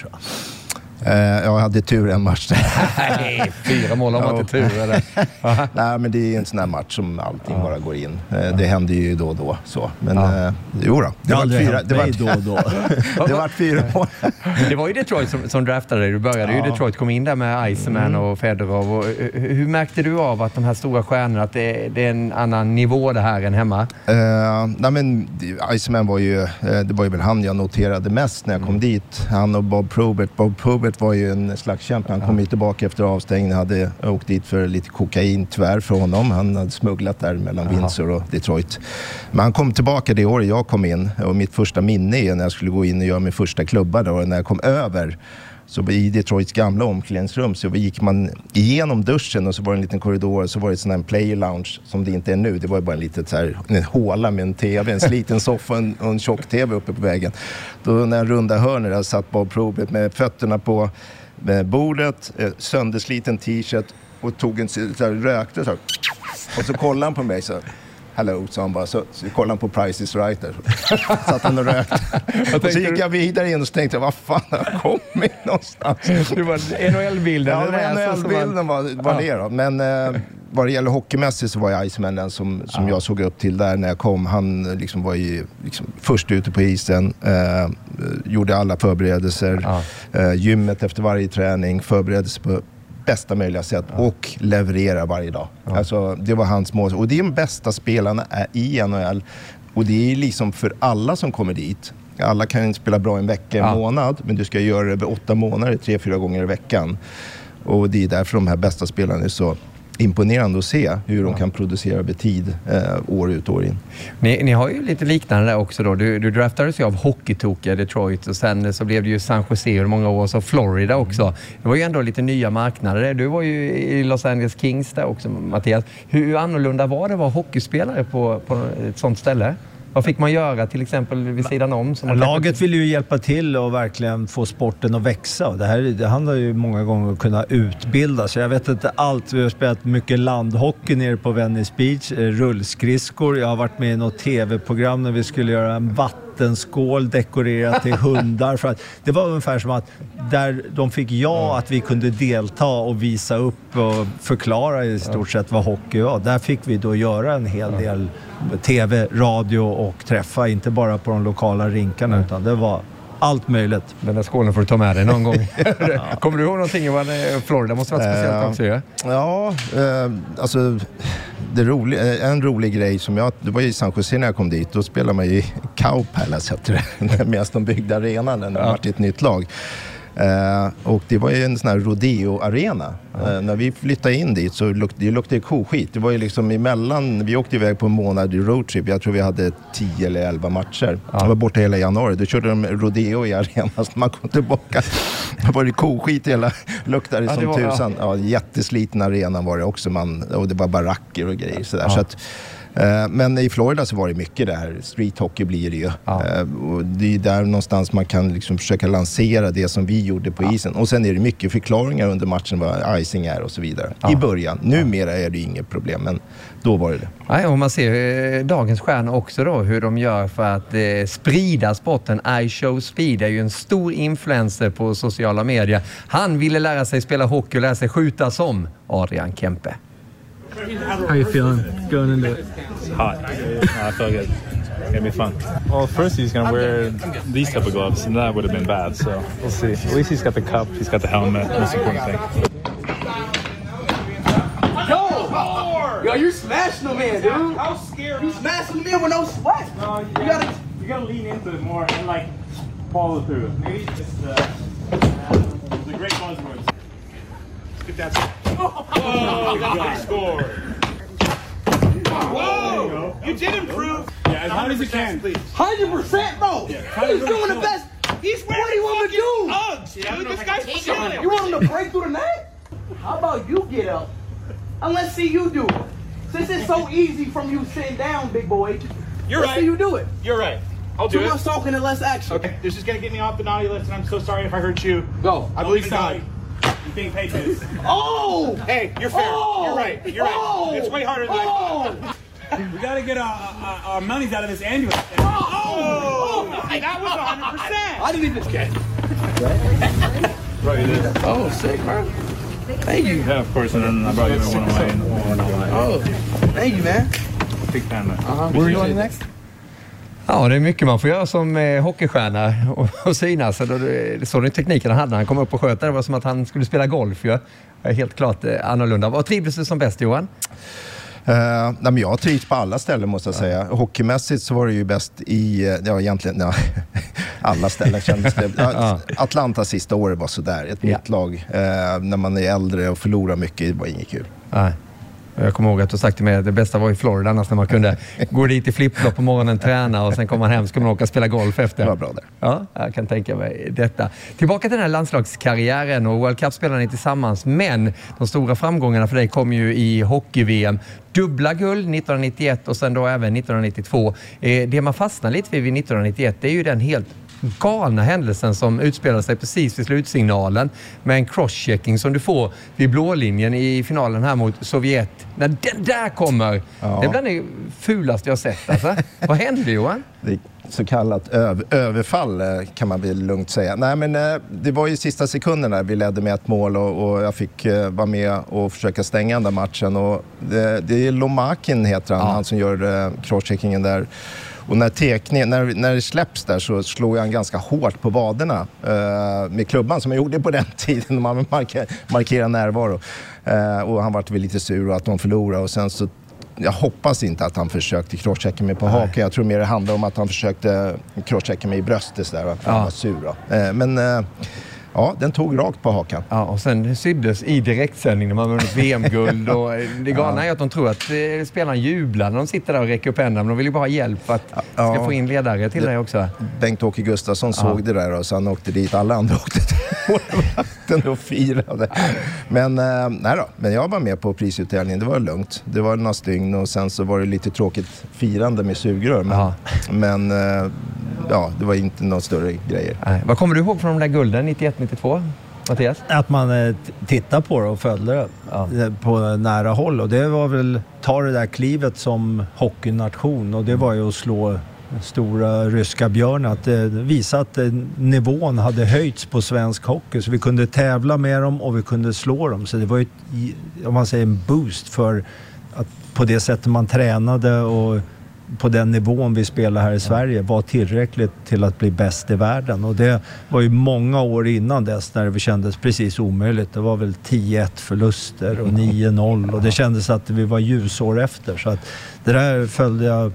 Uh, jag hade tur en match där. Nej, fyra mål har man inte tur eller? Nej, men det är en sån här match som allting ja. bara går in. Uh, det händer ju då och då. Så. Men ja. uh, jo då. Det var fyra, det var då och då. det var fyra mål. Det var ju Detroit som, som draftade dig. Du började ja. ju Detroit, kom in där med Iceman mm. och Fedorov. Och, hur, hur märkte du av att de här stora stjärnorna, att det, det är en annan nivå det här än hemma? Uh, nej men Iceman var ju, uh, det var ju väl han jag noterade mest när jag kom mm. dit. Han och Bob Probert. Bob Probert var ju en slagskämpe. Han kom ju tillbaka efter avstängning. Hade åkt dit för lite kokain tyvärr för honom. Han hade smugglat där mellan Windsor och Detroit. Men han kom tillbaka det året jag kom in. Och mitt första minne är när jag skulle gå in och göra min första klubba då. När jag kom över så i Detroits gamla omklädningsrum så gick man igenom duschen och så var det en liten korridor och så var det sån här player lounge som det inte är nu. Det var bara en liten så här, en håla med en tv, en sliten soffa och en, och en tjock tv uppe på väggen. Då när jag runda hörner där satt Bob Probert med fötterna på med bordet, eh, söndersliten t-shirt och tog en så här, rökte så här. Och så kollade han på mig så här. Hello, sa han bara. Så, så kollade han på Price is Right där. Satt han och rökte. Och så gick jag vidare in och så tänkte jag, vad fan har jag kommit någonstans? Det var N H L-bilden. Ja, det var N H L-bilden var, var ja. det då. Men eh, vad det gäller hockeymässigt så var jag Iceman den som, som ja. jag såg upp till där när jag kom. Han liksom var ju liksom först ute på isen. Eh, gjorde alla förberedelser. Ja. Eh, gymmet efter varje träning. Förberedelse på bästa möjliga sätt ja. och leverera varje dag. Ja. Alltså, det var hans mål. Och det är de bästa spelarna är i N H L. Och det är liksom för alla som kommer dit. Alla kan ju spela bra en vecka, en ja. månad. Men du ska göra det över åtta månader, tre, fyra gånger i veckan. Och det är därför de här bästa spelarna är så imponerande att se hur de ja. kan producera över tid eh, år ut år in. Ni, ni har ju lite liknande där också då. Du, du draftades ju av hockeytokiga Detroit och sen så blev det ju San Jose i många år, så Florida också. Det var ju ändå lite nya marknader. Du var ju i Los Angeles Kings där också, Mattias. Hur annorlunda var det att vara hockeyspelare på, på ett sånt ställe? Vad fick man göra till exempel vid sidan om? Som man Laget kanske... vill ju hjälpa till och verkligen få sporten att växa. Det här det handlar ju många gånger om att kunna utbilda sig. Jag vet inte allt. Vi har spelat mycket landhockey nere på Venice Beach, rullskridskor. Jag har varit med i något tv-program när vi skulle göra en vattenskål dekorerad till hundar. För att det var ungefär som att där de fick ja att vi kunde delta och visa upp och förklara i stort sett vad hockey var. Där fick vi då göra en hel del tv, radio och träffa, inte bara på de lokala rinkarna mm. utan det var allt möjligt. Den där skålen får du ta med dig någon gång. Kommer du ihåg någonting? Florida måste vara speciellt uh, också. Ja, ja uh, alltså det roliga, en rolig grej som jag, det var i San Jose när jag kom dit, då spelade man i Cow Palace heter det, medan de byggde arenan när det ja. var ett nytt lag. Uh, och det var ju en sån här rodeo-arena. Uh, uh, när vi flyttade in dit så luk- det luktade koskit. Det var ju liksom emellan, vi åkte iväg på en månad i roadtrip. Jag tror vi hade tio eller elva matcher. Uh. Jag var borta hela januari. Då körde de rodeo i arenan så man kom tillbaka. Det var det koskit hela, luktade uh, som var, tusan. Ja. Ja, jättesliten arena var det också. Man, och det var baracker och grejer sådär. Uh. Så att, men i Florida så var det mycket där. Street hockey blir det ju. Ja. Och det är där någonstans man kan liksom försöka lansera det som vi gjorde på ja. isen. Och sen är det mycket förklaringar under matchen vad icing är och så vidare. Ja. I början. Numera är det inget problem, men då var det det. Ja, och man ser dagens stjärna också då, hur de gör för att eh, sprida sporten. iShowSpeed är ju en stor influencer på sociala medier. Han ville lära sig spela hockey och lära sig skjuta som Adrian Kempe. How are you feeling going into it? It's hot. I feel good. It's gonna be fun. Well, first he's gonna wear these type of gloves, and that would have been bad. So we'll see. At least he's got the cup. He's got the helmet. Most important thing. Yo, yo, you're smashing them in, dude. How scared? You smashing them in with no sweat. No, you, you gotta, you gotta lean into it more and like follow through. Maybe just uh, the great buzzwords. Get that. Oh, you got the score. Whoa! You, you did improve. Yeah, as hard as you can, please. Hundred percent, bro. Yeah, he's doing the best. He's what do you want to do? Uggs, dude. This guy's killing. You want him to break through the net? How about you get up and let's see you do it? Since it's so easy from you sitting down, big boy. You're let's right. See you do it. You're right. I'll do Too it. Too much talking and less action. Okay. This is gonna get me off the naughty list, and I'm so sorry if I hurt you. Go. I believe God. You think Patriots? Oh! Hey, you're fair. Oh! You're right. You're right. Oh! It's way harder than oh! I thought. We gotta get our, our, our monies out of this ambulance. Oh! Oh! Oh! That was one hundred percent. I didn't even get it. Bro, you did. Oh, sick, bro. Thank you. Yeah, of course. And then I brought you one of mine. Oh, thank you, man. Big fan, man. Uh-huh. Where are you going next? Ja, det är mycket man får göra som eh, hockeystjärna och, och synas. Så den tekniken han hade när han kom upp och sköt. Det var som att han skulle spela golf. Ja. Helt klart eh, annorlunda. Vad trivdes du som bäst, Johan? Uh, nej, men jag trivs på alla ställen måste jag ja. säga. Hockeymässigt så var det ju bäst i, ja egentligen, ja, alla ställen kändes det. Ja, Atlanta sista året var sådär, ett ja. nytt lag. Uh, när man är äldre och förlorar mycket, det var inget kul. Nej. Jag kommer ihåg att du sagt till mig att det bästa var i Florida, annars när man kunde gå dit i flipflop på morgonen, träna och sen kommer man hem så kommer man åka och spela golf efter. Det var bra där. Ja, jag kan tänka mig detta. Tillbaka till den här landslagskarriären och World Cup spelar ni tillsammans, men de stora framgångarna för dig kom ju i hockey-V M. Dubbla guld nittonhundranittioett och sen då även nittonhundranittiotvå. Det man fastnar lite vid vid nittonhundranittioett, det är ju den helt galna händelsen som utspelar sig precis vid slutsignalen med en crosschecking som du får vid blålinjen i finalen här mot Sovjet. När den där kommer, ja. det blir det fulaste jag sett. Alltså. Vad hände, Johan? Det är så kallat öv- överfall kan man väl lugnt säga. Nej, men det var ju sista sekunderna vi ledde med ett mål och, och jag fick vara med och försöka stänga den där matchen. Och det, det är Lomakin heter han, ja. han som gör crosscheckingen där. Och när, tekning, när, när det släpps där så slår han ganska hårt på vaderna eh, med klubban som jag gjorde på den tiden när man marker, markerar närvaro. Eh, och han var väl lite sur och att de förlorade och sen så jag hoppas inte att han försökte crosschecka mig på haken. Jag tror mer det handlar om att han försökte crosschecka mig i bröstet där, att han ja. var sur. Eh, men eh, Ja, den tog rakt på hakan. Ja, och sen syddes i direktsändning när man vunnit V M-guld. Och det galna är att de tror att eh, spelarna jublar när de sitter där och räcker upp händerna. Men de vill ju bara ha hjälp för att ja, ska få in ledare till det, det också. Bengt-Åke Gustafsson ja. såg det där och så han åkte dit. Alla andra åkte till målvakten och firade. Men, eh, nej då, men jag var med på prisutdelningen. Det var lugnt. Det var några stygn och sen så var det lite tråkigt firande med sugrör. Men, men eh, ja, det var inte några större grejer. Nej. Vad kommer du ihåg från de där gulden nittioett nittiotvå? Mattias? Att man eh, tittar på det och följde det ja. på nära håll. Och det var väl, ta det där klivet som hockeynation. Och det var ju att slå stora ryska björn. Att eh, visa att eh, nivån hade höjts på svensk hockey. Så vi kunde tävla med dem och vi kunde slå dem. Så det var ju, om man säger, en boost för att på det sättet man tränade och på den nivån vi spelar här i Sverige var tillräckligt till att bli bäst i världen. Och det var ju många år innan dess när det kändes precis omöjligt. Det var väl tio ett förluster och nio noll och det kändes att vi var ljusår efter. Så att det där följde jag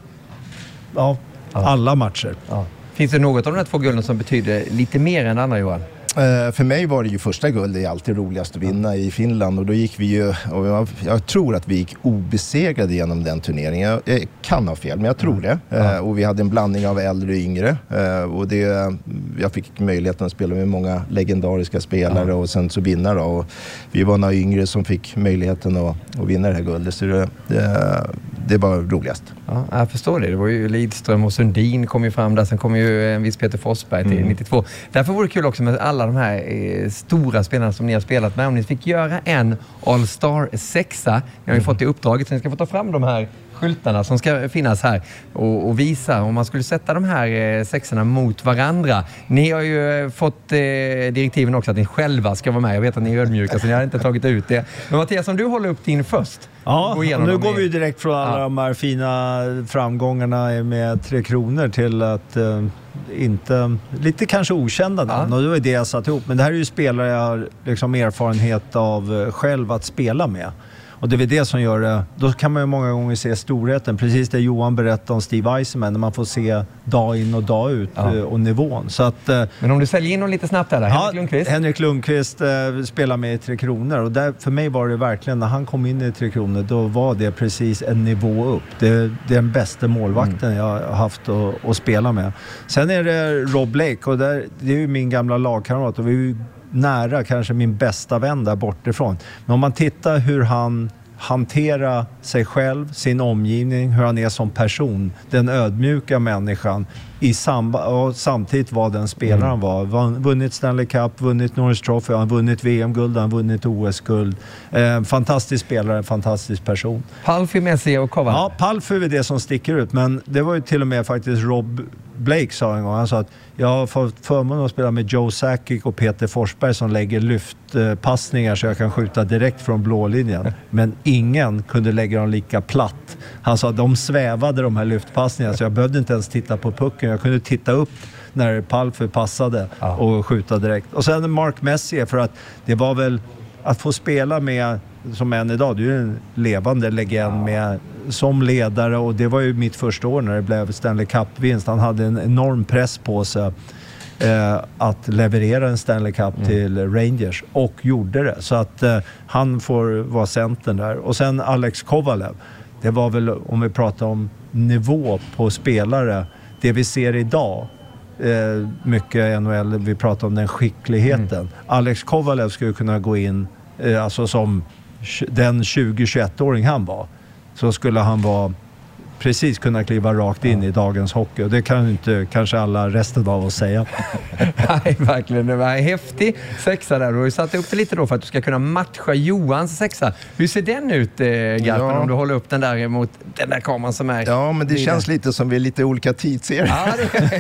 ja, alla matcher. Ja. Finns det något av de här två gulden som betyder lite mer än andra, Johan? Uh, för mig var det ju första guld, det är alltid roligast att vinna i Finland och då gick vi ju, och jag, jag tror att vi gick obesegrade genom den turneringen. Jag, jag kan ha fel, men jag tror det. Uh, och vi hade en blandning av äldre och yngre uh, och det, jag fick möjligheten att spela med många legendariska spelare ja. och sen så vinna då. Och vi var några yngre som fick möjligheten att, att vinna det här guldet, så det, det, det var roligast. Ja, jag förstår det. Det var ju Lidström och Sundin kom ju fram där, sen kom ju en viss Peter Forsberg till mm. nittiotvå. Därför vore det kul också med alla de här eh, stora spelarna som ni har spelat med. Om ni fick göra en All-Star sexa. Ni har ju fått i uppdraget så ni ska få ta fram de här skyltarna som ska finnas här och, och visa om man skulle sätta de här eh, sexorna mot varandra. Ni har ju fått eh, direktiven också att ni själva ska vara med. Jag vet att ni är ödmjuka så ni har inte tagit ut det. Men Mattias, om du håller upp din först. Ja, och nu går vi ju direkt från alla ja. de här fina framgångarna med Tre Kronor till att eh, inte, lite kanske okända namn ja. och det var det jag satt ihop. Men det här är ju spelare jag har liksom erfarenhet av själv att spela med. Och det är det som gör det. Då kan man ju många gånger se storheten. Precis det Johan berättade om Steve Eisenman. När man får se dag in och dag ut ja. och nivån. Så att, men om du säljer in dem lite snabbt här då. Henrik ja, Lundqvist. Henrik Lundqvist eh, spelar med i Tre Kronor. Och där, för mig var det verkligen, när han kom in i Tre Kronor, då var det precis en nivå upp. Det, det är den bästa målvakten mm. jag har haft att, att spela med. Sen är det Rob Blake. Och där, det är ju min gamla lagkamrat. Och vi är ju nära kanske min bästa vän där bortifrån. Men om man tittar hur han hanterar sig själv, sin omgivning, hur han är som person, den ödmjuka människan i samba- och samtidigt vad den spelaren mm. var. Han vunnit Stanley Cup, vunnit Norris Trophy, han vunnit V M-guld, han vunnit O S-guld. Eh, fantastisk spelare, fantastisk person. Palfi, Messi och Kovac. Ja, Palfi är det som sticker ut, men det var ju till och med faktiskt Rob Blake sa en gång, han sa att jag har fått förmånen att spela med Joe Sakic och Peter Forsberg som lägger lyftpassningar så jag kan skjuta direkt från blålinjen. Men ingen kunde lägga dem lika platt. Han sa att de svävade de här lyftpassningarna så jag behövde inte ens titta på pucken. Jag kunde titta upp när Palfi passade ja. och skjuta direkt. Och sen Mark Messier, för att det var väl att få spela med som än idag, du är en levande legend ja. med, som ledare, och det var ju mitt första år när det blev Stanley Cup-vinst. Han hade en enorm press på sig eh, att leverera en Stanley Cup mm. till Rangers och gjorde det. Så att eh, han får vara centern där. Och sen Alex Kovalev. Det var väl, om vi pratar om nivå på spelare, det vi ser idag, eh, mycket N H L, vi pratar om den skickligheten. Mm. Alex Kovalev skulle kunna gå in eh, alltså som den tjugo-tjugoett-åring han var, så skulle han vara precis kunna kliva rakt in ja. i dagens hockey. Och det kan ju inte kanske alla resten av oss säga. Nej, verkligen. Det var en häftig sexa där. Du har ju satt upp det lite då för att du ska kunna matcha Johans sexa. Hur ser den ut, eh, Garpen, ja. om du håller upp den där mot den där kameran som är... Ja, men det lite... känns lite som vi är lite olika tidsserier. Ja, det...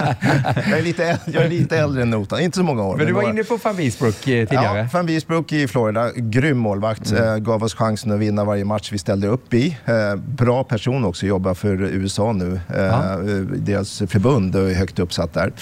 jag, är lite äldre, jag är lite äldre än Notan. Inte så många år. Men, men du var några... inne på Van Wiesbroek eh, tidigare. Ja, Van Wiesbroek i Florida. Grym målvakt. Mm. Eh, gav oss chansen att vinna varje match vi ställde upp i. Eh, bra person också. Jobbar för U S A nu. Ja. Deras förbund är högt uppsatt där.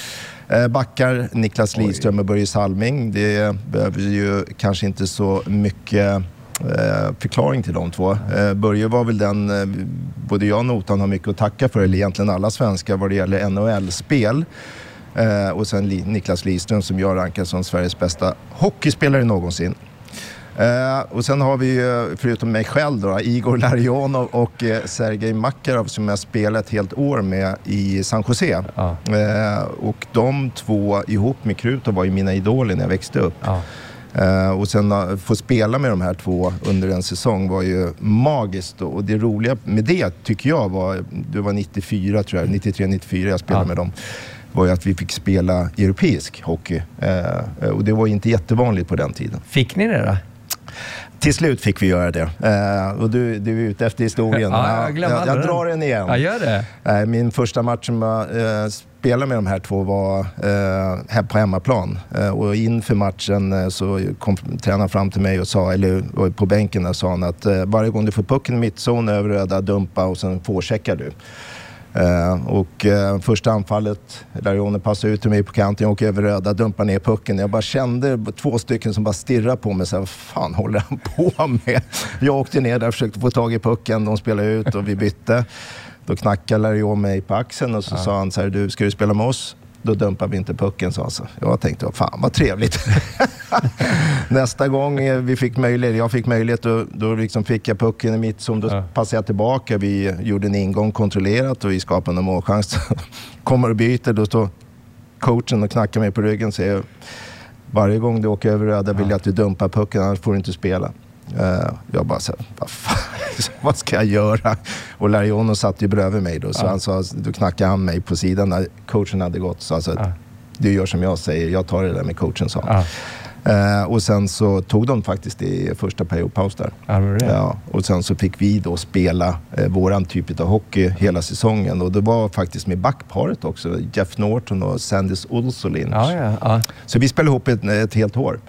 Backar Niklas Lidström och Börje Salming. Det behöver ju kanske inte så mycket förklaring till de två. Börje var väl den, både jag och Notan har mycket att tacka för, eller egentligen alla svenskar vad det gäller N H L-spel. Eh, och sen Li- Niklas Lidström som jag rankar som Sveriges bästa hockeyspelare någonsin. Eh, och sen har vi ju, förutom mig själv då, Igor Larionov och eh, Sergej Makarov som jag spelat ett helt år med i San Jose. Ja. Eh, och de två ihop med Krutov var ju mina idoler när jag växte upp. Ja. Uh, och sen uh, få spela med de här två under en säsong var ju magiskt. Och det roliga med det tycker jag var, det var nittiofyra tror jag, nittiotre nittiofyra jag spelade ja. med dem, var ju att vi fick spela europeisk hockey. Uh, och det var inte jättevanligt på den tiden. Fick ni det då? Till slut fick vi göra det. Uh, och du, du är ute efter historien. Ja, jag, jag, jag drar den igen. Ja, gör det. Uh, min första match som jag uh, spelade med de här två var uh, här på hemmaplan. Uh, och inför matchen uh, så kom tränaren fram till mig och sa, eller på bänken där sa han att uh, varje gång du får pucken i mittzon över röda, dumpa och sen forecheckar du. Uh, och uh, första anfallet, Larionov passade ut till mig på kanten, jag åker över röda, dumpar ner pucken. Jag bara kände två stycken som bara stirrar på mig, så här, vad fan håller han på med? Jag åkte ner där och försökte få tag i pucken, de spelade ut och vi bytte. Då knackade Larionov mig på axeln och så ja. sa han så här, du, ska du spela med oss? Då dumpar vi inte pucken, sa han. Så jag tänkte, fan vad trevligt. Nästa gång vi fick möjlighet, jag fick möjlighet, då, då liksom fick jag pucken i mitt som då ja. passade jag tillbaka. Vi gjorde en ingång kontrollerat och vi skapade en målchans. Kommer och byter, då står coachen och knackar mig på ryggen och säger, varje gång du åker över röda vill jag att du dumpar pucken, annars får du inte spela. Uh, jag bara så här, vad fan, vad ska jag göra? Och Larionov satt ju bredvid mig då, så ja. han sa, då knackade han mig på sidan när coachen hade gått, så alltså, ja. du gör som jag säger, jag tar det där med coachen, sa han. Ja. Uh, och sen så tog de faktiskt i första periodpaus där. Ja, det det. Ja, och sen så fick vi då spela uh, våran typ av hockey hela säsongen, och det var faktiskt med backparet också, Jeff Norton och Sandis Ulsolin. Ja, ja, ja. Så vi spelade ihop ett, ett helt år.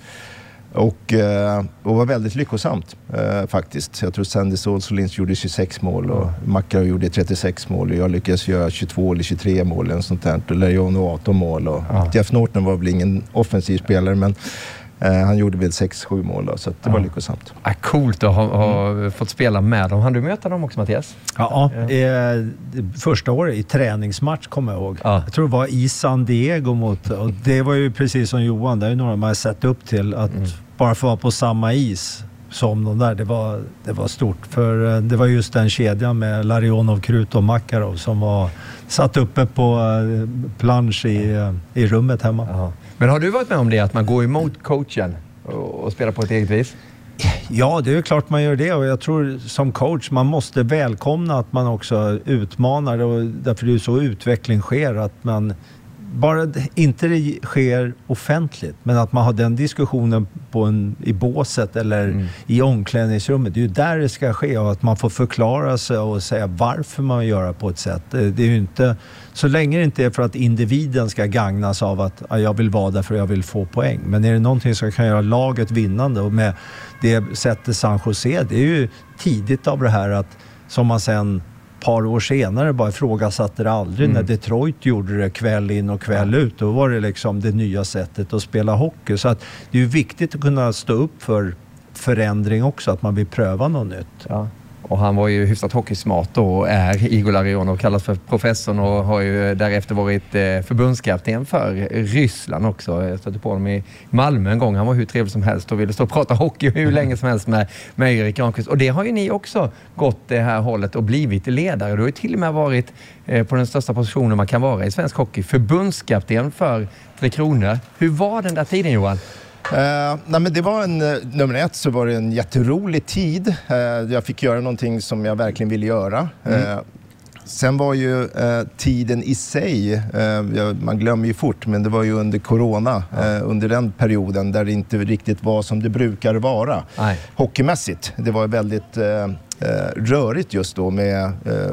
Och, eh, och var väldigt lyckosamt eh, faktiskt. Jag tror Sandy Solsolins gjorde tjugosex mål och Makarov gjorde trettiosex mål och jag lyckades göra tjugotvå eller tjugotre mål eller sånt där. Och Larionov arton mål och ja. Jeff Norton var väl ingen offensiv spelare, men eh, han gjorde väl sex sju mål då, så att det ja. var lyckosamt. Ja, coolt att ha, ha mm. fått spela med dem. Han du möta dem också, Mattias? Ja, ja. Eh, första året i träningsmatch kommer jag ihåg. Ja. Jag tror det var i San Diego mot, och det var ju precis som Johan, det är ju några man har sett upp till att mm. bara få vara på samma is som de där, det var, det var stort. För det var just den kedjan med Larionov, Krutov och Makarov som var satt uppe på plansch i, i rummet hemma. Aha. Men har du varit med om det, att man går emot coachen och, och spelar på ett eget vis? Ja, det är klart man gör det, och jag tror som coach man måste välkomna att man också utmanar, och därför det är så utveckling sker, att man bara inte det sker offentligt, men att man har den diskussionen på en, i båset eller mm. i omklädningsrummet. Det är ju där det ska ske, och att man får förklara sig och säga varför man gör på ett sätt. Det är ju inte, så länge det inte är för att individen ska gagnas av att ja, jag vill vara där för jag vill få poäng. Men är det någonting som kan göra laget vinnande, och med det sättet San Jose, det är ju tidigt av det här att, som man sen par år senare bara ifrågasatte det aldrig. Mm. När Detroit gjorde det kväll in och kväll ut, då var det liksom det nya sättet att spela hockey. Så att det är ju viktigt att kunna stå upp för förändring också, att man vill pröva något nytt. Ja. Och han var ju hyfsat hockeysmart då, och är Igor Larionov, kallas för professorn, och har ju därefter varit förbundskapten för Ryssland också. Jag stötte på honom i Malmö en gång. Han var hur trevlig som helst och ville stå och prata hockey hur länge som helst med, med Erik Granqvist. Och det har ju ni också gått det här hållet och blivit ledare. Du har ju till och med varit på den största positionen man kan vara i svensk hockey. Förbundskapten för Tre Kronor. Hur var den där tiden, Johan? Uh, nej men det var en, uh, nummer ett så var det en jätterolig tid. Uh, jag fick göra någonting som jag verkligen ville göra. Mm. Uh, sen var ju uh, tiden i sig, uh, ja, man glömmer ju fort, men det var ju under corona, ja. uh, under den perioden där det inte riktigt var som det brukar vara. Nej. Hockeymässigt. Det var väldigt uh, uh, rörigt just då med uh,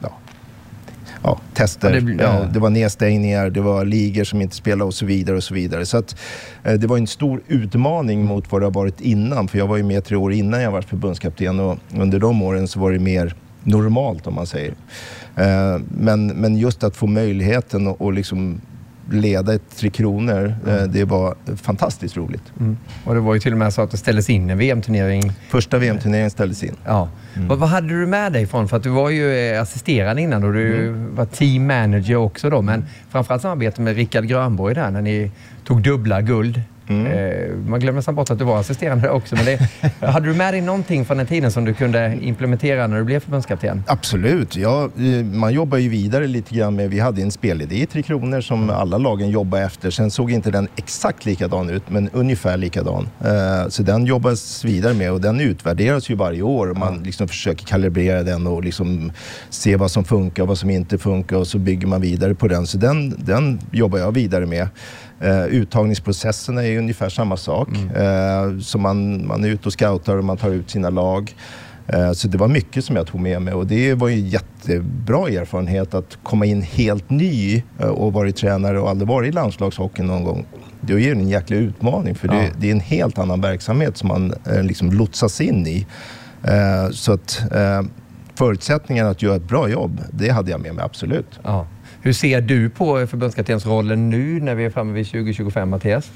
Ja, tester, ja, det, ja, det var nedstängningar, det var ligor som inte spelade och så vidare och så vidare. Så att eh, det var en stor utmaning mot vad det har varit innan, för jag var ju med tre år innan jag var förbundskapten, och under de åren så var det mer normalt om man säger. Eh, men, men just att få möjligheten och, och liksom leda ett Tre Kronor, mm. det var fantastiskt roligt. Mm. Och det var ju till och med så att det ställdes in en V M-turnering. Första V M-turneringen ställdes in. Ja. Mm. Vad, vad hade du med dig från? För att du var ju assisterande innan och du mm. var team manager också då. Men framförallt samarbete med Rickard Grönborg där när ni tog dubbla guld. Mm. Eh, man glömmer nästan bort att du var assisterande också. Men det, hade du med dig någonting från den tiden som du kunde implementera när du blev förbundskapten? Absolut. Ja, man jobbar ju vidare lite grann med, vi hade en spelidé i Tre Kronor som alla lagen jobbade efter. Sen såg inte den exakt likadan ut, men ungefär likadan. Eh, så den jobbas vidare med och den utvärderas ju varje år. Man mm. liksom försöker kalibrera den och liksom se vad som funkar och vad som inte funkar och så bygger man vidare på den. Så den, den jobbar jag vidare med. Uh, uttagningsprocessen är ungefär samma sak. Mm. Uh, så man, man är ute och scoutar och man tar ut sina lag. Uh, så det var mycket som jag tog med mig och det var ju jättebra erfarenhet att komma in helt ny uh, och varit tränare och aldrig varit i landslagshockeyn någon gång. Det ger en jäkla utmaning för ja. det, det är en helt annan verksamhet som man uh, liksom lotsas in i. Uh, så att uh, förutsättningarna att göra ett bra jobb, det hade jag med mig absolut. Ja. Hur ser du på förbundskaptensrollen nu när vi är framme vid tjugo tjugofem, Mattias?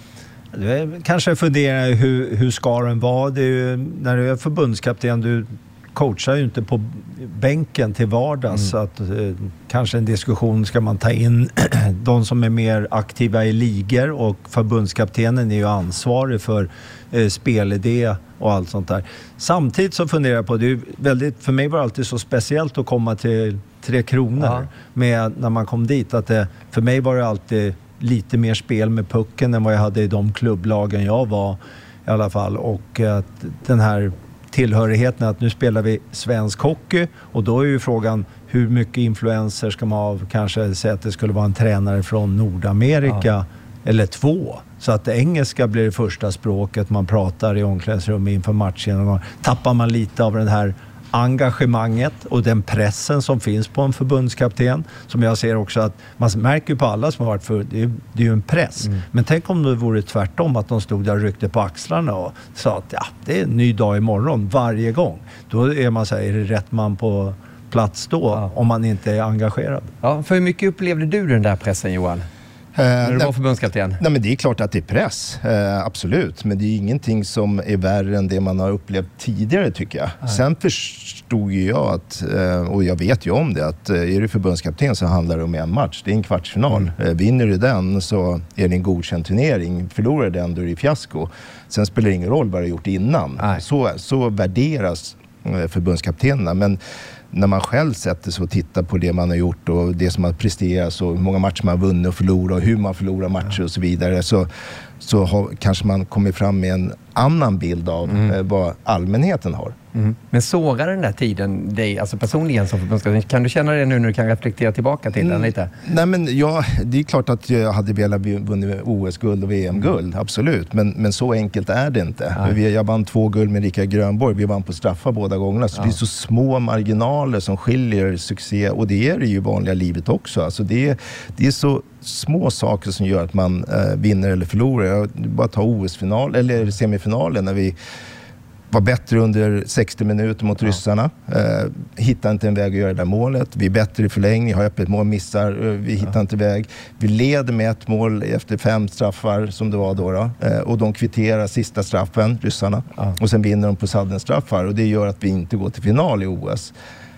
Kanske fundera hur, hur ska den vara. Det är ju, när du är förbundskapten, du coachar ju inte på bänken till vardags. Mm. Så att, eh, kanske en diskussion ska man ta in de som är mer aktiva i ligor och förbundskaptenen är ju ansvarig för eh, spelidé och allt sånt där. Samtidigt så funderar jag på, det är väldigt, för mig var det alltid så speciellt att komma till Tre Kronor ja. med när man kom dit. Att det, för mig var det alltid lite mer spel med pucken än vad jag hade i de klubblagen jag var i alla fall. Och att den här tillhörigheten att nu spelar vi svensk hockey och då är ju frågan hur mycket influenser ska man ha, kanske säga att det skulle vara en tränare från Nordamerika ja. eller två. Så att engelska blir det första språket man pratar i omklädningsrum inför matchen. Och tappar man lite av den här engagemanget och den pressen som finns på en förbundskapten, som jag ser också att man märker på alla som har varit för, det är, det är ju en press. Mm. Men tänk om det vore tvärtom, att de stod där och ryckte på axlarna och sa att ja, det är en ny dag imorgon varje gång. Då är man så här, är det rätt man på plats då ja. om man inte är engagerad? Ja, för hur mycket upplevde du den där pressen, Johan? När du var förbundskapten? Nej, men det är klart att det är press, eh, absolut. Men det är ingenting som är värre än det man har upplevt tidigare, tycker jag. Nej. Sen förstod ju jag att, eh, och jag vet ju om det, att eh, är du förbundskapten så handlar det om en match. Det är en kvartsfinal. Mm. Eh, vinner du den så är det en godkänd turnering. Förlorar du den då är det fiasko. Sen spelar det ingen roll vad du har gjort innan. Så, så värderas eh, förbundskaptenerna. Men när man själv sätter sig och tittar på det man har gjort och det som har presterats och hur många matcher man har vunnit och förlorat och hur man förlorar matcher och så vidare, så, så har, kanske man kommer fram med en annan bild av mm. eh, vad allmänheten har. Mm. Men sårar den där tiden dig, alltså personligen som förbundskapten? Kan du känna det nu när du kan reflektera tillbaka till mm. den lite? Nej, men ja, det är klart att jag hade velat vunnit O S-guld och V M-guld, mm. absolut. Men, men så enkelt är det inte. Vi, jag vann två guld med Rickard Grönborg, vi vann på straffar båda gångerna. Så ja. det är så små marginaler som skiljer succé, och det är det ju i vanliga livet också. Alltså det, är, det är så små saker som gör att man eh, vinner eller förlorar. Jag bara ta O S-final eller semifinalen när vi var bättre under sextio minuter mot ja. ryssarna. Eh, hittar inte en väg att göra det där målet. Vi är bättre i förlängning, har öppet mål, missar. Eh, vi hittar ja. inte väg. Vi leder med ett mål efter fem straffar som det var då. då. Eh, och de kvitterar sista straffen, ryssarna. Ja. Och sen vinner de på saddenstraffar. Och det gör att vi inte går till final i O S.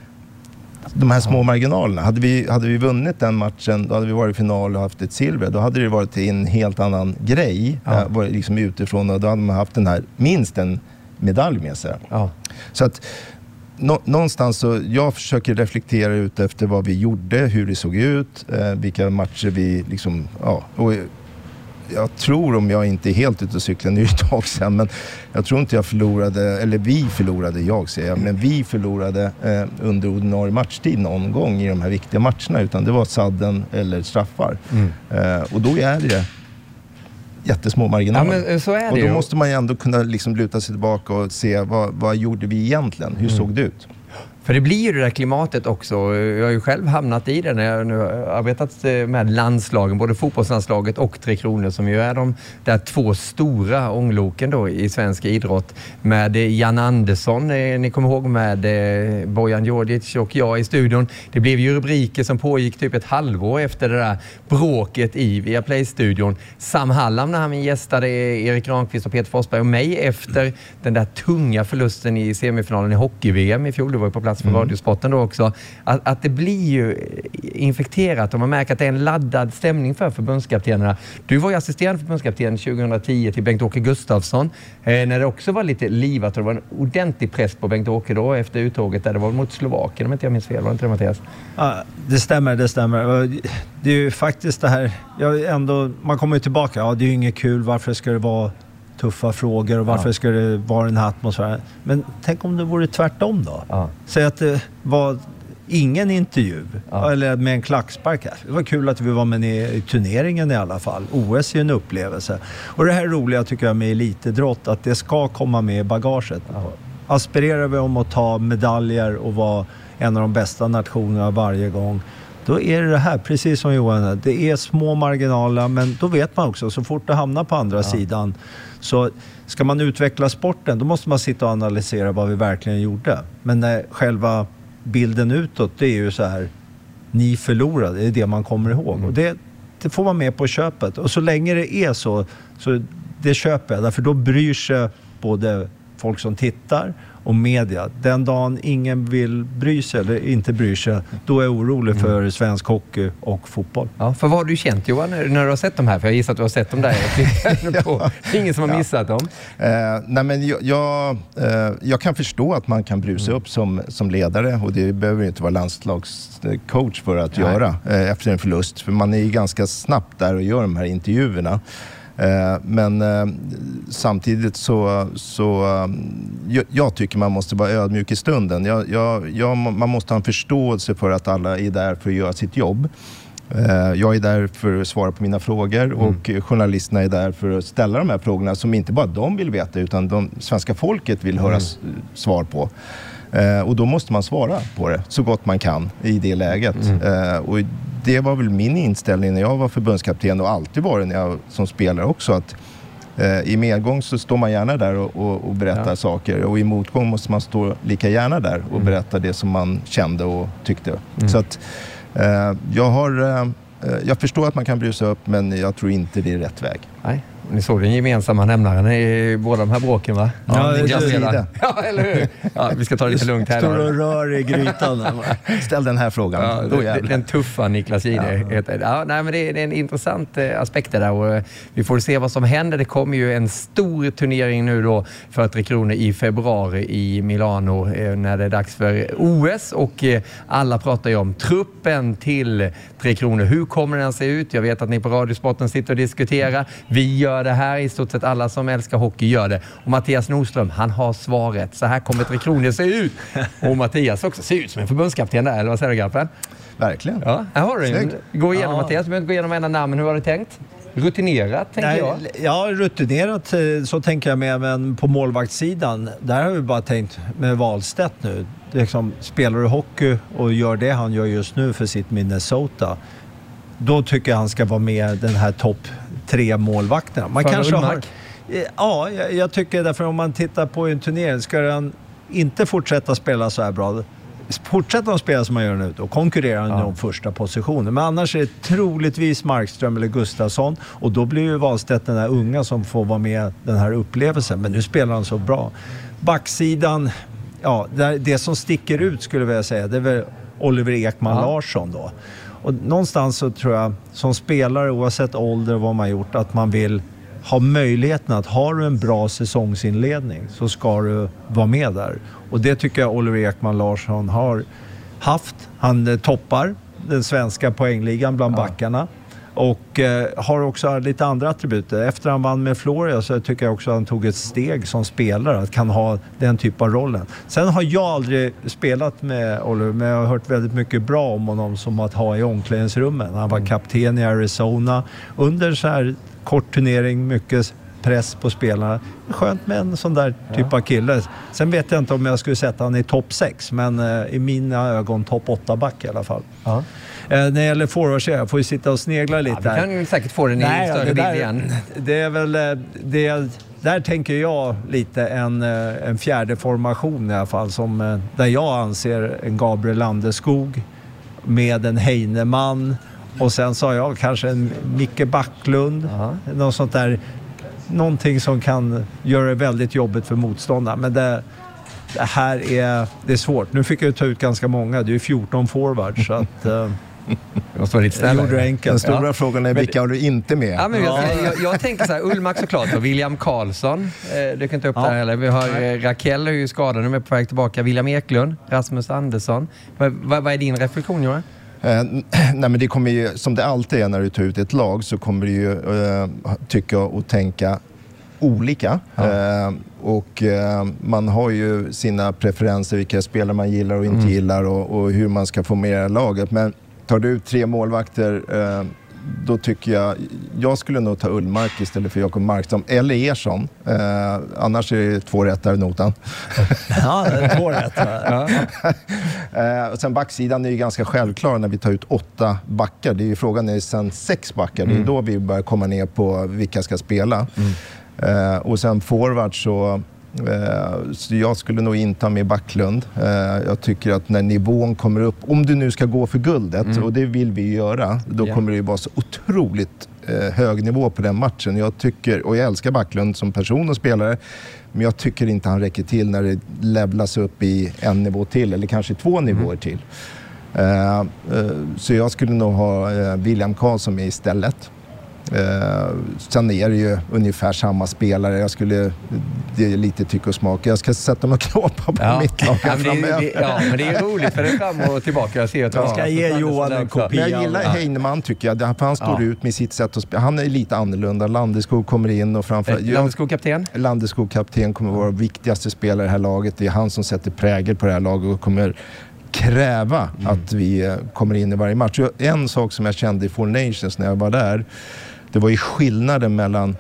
De här små marginalerna. Hade vi, hade vi vunnit den matchen, då hade vi varit i final och haft ett silver. Då hade det varit en helt annan grej. Ja. Eh, varit liksom utifrån, och då hade man haft den här, minst en medalj med sig. Ja. Så att nå, någonstans så jag försöker reflektera ut efter vad vi gjorde, hur det såg ut, eh, vilka matcher vi liksom, ja, och jag tror, om jag inte är helt ute och cyklar nu idag sen, men jag tror inte jag förlorade, eller vi förlorade, jag säger jag, men vi förlorade eh, under ordinarie matchtid någon gång i de här viktiga matcherna, utan det var sadden eller straffar. Mm. Eh, och då är det jättesmå marginaler. Ja, men så är det. Och då ju. måste man ju ändå kunna liksom luta sig tillbaka och se vad, vad gjorde vi egentligen? Hur mm. såg det ut? För det blir ju det där klimatet också. Jag har ju själv hamnat i det när jag nu har arbetat med landslagen, både fotbollslandslaget och Tre Kronor, som ju är de där två stora ångloken då i svensk idrott. Med Jan Andersson, ni kommer ihåg, med Bojan Djordjic och jag i studion. Det blev ju rubriker som pågick typ ett halvår efter det där bråket i Viaplay-studion. Sam Hallam när han gästade Erik Granqvist och Peter Forsberg och mig efter den där tunga förlusten i semifinalen i hockey-V M i fjol. Du var ju på plats för mm. Radiosporten då också. Att, att det blir ju infekterat och man märker att det är en laddad stämning för förbundskaptenerna. Du var ju assisterande förbundskapten tjugohundratio till Bengt-Åke Gustafsson eh, när det också var lite livat och det var en ordentlig press på Bengt-Åke då efter uttåget där det var mot Slovakien, om inte jag minns fel. Var det inte det, Mattias? Ja, det stämmer, det stämmer. Det är ju faktiskt det här, jag ändå, man kommer ju tillbaka, ja det är ju inget kul, varför ska det vara tuffa frågor och varför ja. ska det vara den här atmosfären. Men tänk om det vore tvärtom då. Ja. Säg att det var ingen intervju ja. eller med en klackspark här. Det var kul att vi var med i turneringen i alla fall. O S är en upplevelse. Och det här roliga tycker jag med elitidrott, att det ska komma med i bagaget. Ja. Aspirerar vi om att ta medaljer och vara en av de bästa nationerna varje gång, då är det det här, precis som Johan, det är små marginaler, men då vet man också, så fort det hamnar på andra ja. sidan, så ska man utveckla sporten, då måste man sitta och analysera vad vi verkligen gjorde. Men när själva bilden utåt, det är ju så här, ni förlorade, det är det man kommer ihåg. Mm. Och det, det får man med på köpet. Och så länge det är så, så det köper jag, därför då bryr sig både folk som tittar och media. Den dagen ingen vill bry sig eller inte bryr sig, då är jag orolig för mm. svensk hockey och fotboll. Ja, för vad har du känt, Johan, när du har sett dem här? För jag gissar att du har sett dem där. ja. Ingen som har missat ja. dem. Eh, nej men jag, jag, eh, jag kan förstå att man kan bry sig mm. upp som, som ledare, och det behöver inte vara landslagscoach för att nej. göra eh, efter en förlust. För man är ju ganska snabbt där och gör de här intervjuerna. Men eh, samtidigt så, så jag, jag tycker man måste vara ödmjuk i stunden. Jag, jag, jag, man måste ha en förståelse för att alla är där för att göra sitt jobb. Eh, jag är där för att svara på mina frågor mm. och journalisterna är där för att ställa de här frågorna som inte bara de vill veta utan de svenska folket vill höra mm. svar på. Eh, och då måste man svara på det så gott man kan i det läget. Mm. Eh, och det var väl min inställning när jag var förbundskapten och alltid var det när jag som spelare också, att eh, i medgång så står man gärna där och, och, och berättar ja. saker, och i motgång måste man stå lika gärna där och mm. berätta det som man kände och tyckte. Mm. Så att eh, jag har eh, jag förstår att man kan bry sig upp, men jag tror inte det är rätt väg. Nej. Ni såg den gemensamma nämnaren i båda de här bråken, va? Ja, ja det är det. Ja, eller hur? Ja, vi ska ta det lite lugnt här. Står och rör i grytan. Ställ den här frågan. Ja, då den, den tuffa Niklas Jihde. Ja. Ja, nej, men det är, det är en intressant eh, aspekt där, och eh, vi får se vad som händer. Det kommer ju en stor turnering nu då för Tre Kronor i februari i Milano eh, när det är dags för O S, och eh, alla pratar ju om truppen till Tre Kronor. Hur kommer den se ut? Jag vet att ni på Radiosporten sitter och diskuterar. Vi gör det här, i stort sett alla som älskar hockey gör det. Och Mattias Nordström, han har svaret. Så här kommer Tre Kronor se ut. Och Mattias också ser ut som en förbundskapten där, eller vad säger du, Garpen? Verkligen. Ja, här har du. Gå igenom, ja. Mattias, du behöver inte gå igenom ena namn. Hur har du tänkt? Rutinerat, tänker Nej, jag. Ja, rutinerat, så tänker jag med, men på målvaktssidan, där har vi bara tänkt med Wahlstedt nu. Liksom, spelar du hockey och gör det han gör just nu för sitt Minnesota, då tycker jag han ska vara med den här topp tre målvakterna. Man kanske har, ja, jag, jag tycker därför om man tittar på en turnering, ska han inte fortsätta spela så här bra, fortsätta att spela som man gör nu, då konkurrerar han ja. om första positionen. Men annars är det troligtvis Markström eller Gustafsson, och då blir ju Wahlstedt den här unga som får vara med den här upplevelsen. Men nu spelar han så bra. Backsidan, ja, det som sticker ut skulle jag vilja säga, det är väl Oliver Ekman ja. Larsson då. Och någonstans så tror jag som spelare, oavsett ålder och vad man gjort, att man vill ha möjligheten att har du en bra säsongsinledning så ska du vara med där. Och det tycker jag Oliver Ekman Larsson har haft. Han toppar den svenska poängligan bland ja. backarna. Och eh, har också lite andra attributer. Efter han vann med Florida så tycker jag också att han tog ett steg som spelare, att kan ha den typen av rollen. Sen har jag aldrig spelat med Oliver, men jag har hört väldigt mycket bra om honom som att ha i omklädningsrummen. Han var kapten i Arizona under så här kort turnering, mycket press på spelarna. Skönt med en sån där typ ja. av kille. Sen vet jag inte om jag skulle sätta han i topp sex, men eh, i mina ögon topp åtta back i alla fall. Ja. Eh, när det gäller forwards, jag får ju sitta och snegla lite. Ja, vi kan ju säkert få den i Nej, större bild igen. Det är väl det, där tänker jag lite en, en fjärde formation i alla fall, som, där jag anser en Gabriel Landeskog med en Heinemann. Och sen sa jag kanske en Micke Backlund. Uh-huh. Något sånt där. Någonting som kan göra det väldigt jobbigt för motståndare. Men det, det här är, det är svårt. Nu fick jag ta ut ganska många. Det är ju fjorton forwards. Så att, uh, det måste vara lite snällare. Den stora ja. frågan är vilka har du inte med? Ja, men jag, jag, jag tänker så här, Ullmark såklart och William Karlsson. Eh, du kan inte upp ja. där heller. Vi har eh, Raquel är ju skadad, nu är på väg tillbaka. William Eklund, Rasmus Andersson. Vad, vad, vad är din reflektion, Johan? Eh, nej men det kommer ju, som det alltid är när du tar ut ett lag, så kommer du ju eh, tycka och tänka olika. Ja. Eh, och eh, man har ju sina preferenser, vilka spelare man gillar och inte mm. gillar och, och hur man ska få med laget. Men tar du ut tre målvakter, eh, då tycker jag, jag skulle nog ta Ullmark istället för Jakob Markström eller Ersson. Eh, annars är det två rätt där i notan. Ja, det är två rätt. Ja. eh, och sen backsidan är ju ganska självklar när vi tar ut åtta backar. Det är ju frågan är sen sex backar. Mm. Det är då vi börjar komma ner på vilka ska spela. Mm. Eh, och sen forward så, eh, så jag skulle nog inte ha med Backlund. Eh, jag tycker att när nivån kommer upp, om du nu ska gå för guldet, mm. och det vill vi göra, då yeah. kommer det ju vara så otroligt eh, hög nivå på den matchen. Jag tycker, och jag älskar Backlund som person och spelare, men jag tycker inte han räcker till när det levlas upp i en nivå till, eller kanske två nivåer mm. till. Eh, eh, så jag skulle nog ha eh, William Karlsson med istället. Uh, sen är det ju ungefär samma spelare. Jag skulle, det är lite tyck och smak. Jag ska sätta mig och knåpa på ja. mitt lag. Ja, men det, är, det, ja, men det är roligt för det är fram och tillbaka. Jag ser att jag ska ge Johan en kopia. Jag gillar Heinemann tycker jag. För han står ja. ut med sitt sätt att spela. Han är lite annorlunda. Landeskog kommer in och framför... Landeskog kapten? Landeskog kapten kommer vara viktigaste spelare i det här laget. Det är han som sätter prägel på det här laget och kommer kräva mm. att vi kommer in i varje match. En sak som jag kände i Four Nations när jag var där, det var ju skillnaden mellan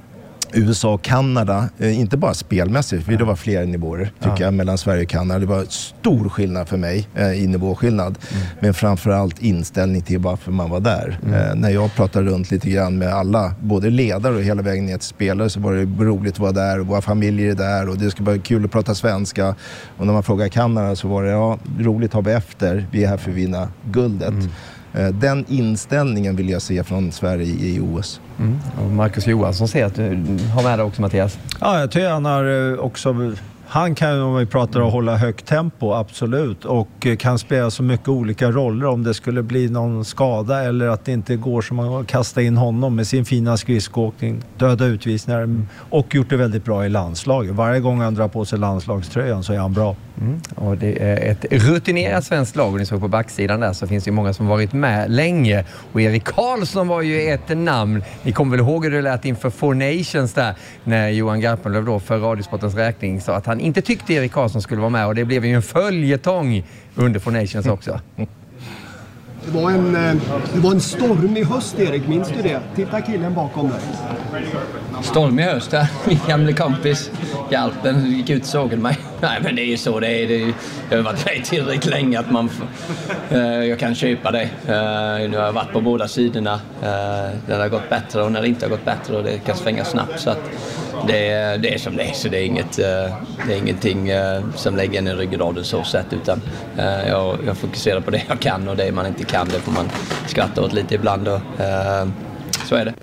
U S A och Kanada, eh, inte bara spelmässigt, för det var flera nivåer tycker ja. jag mellan Sverige och Kanada. Det var stor skillnad för mig eh, i nivåskillnad, mm. men framförallt inställning till varför man var där. Mm. Eh, när jag pratade runt lite grann med alla, både ledare och hela vägen ner till spelare, så var det roligt att vara där och våra familjer är där och det ska vara kul att prata svenska. Och när man frågar Kanada så var det, ja, roligt har vi efter, vi är här för att vinna guldet. Mm. Den inställningen vill jag se från Sverige i O S. Mm. Och Marcus Johansson säger att du har med dig också, Mattias. Ja, jag tycker han har också... Han kan, om vi pratar om att hålla högt tempo, absolut. Och kan spela så mycket olika roller om det skulle bli någon skada eller att det inte går som man kastar in honom med sin fina skridskåkning, döda utvisningar och gjort det väldigt bra i landslaget. Varje gång han drar på sig landslagströjan så är han bra. Mm. Och det är ett rutinerat svenskt lag och ni såg på backsidan där så finns det ju många som varit med länge. Och Erik Karlsson var ju ett namn. Ni kommer väl ihåg hur det lät inför Four Nations där när Johan Garpenlöv då för Radiosportens räkning sa att han inte tyckte Erik Karlsson skulle vara med och det blev ju en följetong under Four Nations också. Det var en, det var en stormig höst, Erik, minns du det? Titta killen bakom dig. Stormig höst, ja. Min gamla kompis Garpen gick ut och sågade mig. Nej, men det är ju så det är. Det är ju, jag har varit med tillräckligt länge att man uh, jag kan köpa det. Uh, nu har jag varit på båda sidorna. Uh, det har gått bättre och när det inte har gått bättre och det kan svänga snabbt. Så att det, det är som det är. Så det är, inget, uh, det är ingenting uh, som lägger en i ryggraden så sett. Utan uh, jag, jag fokuserar på det jag kan och det man inte kan, det får man skratta åt lite ibland. Och, uh, så är det.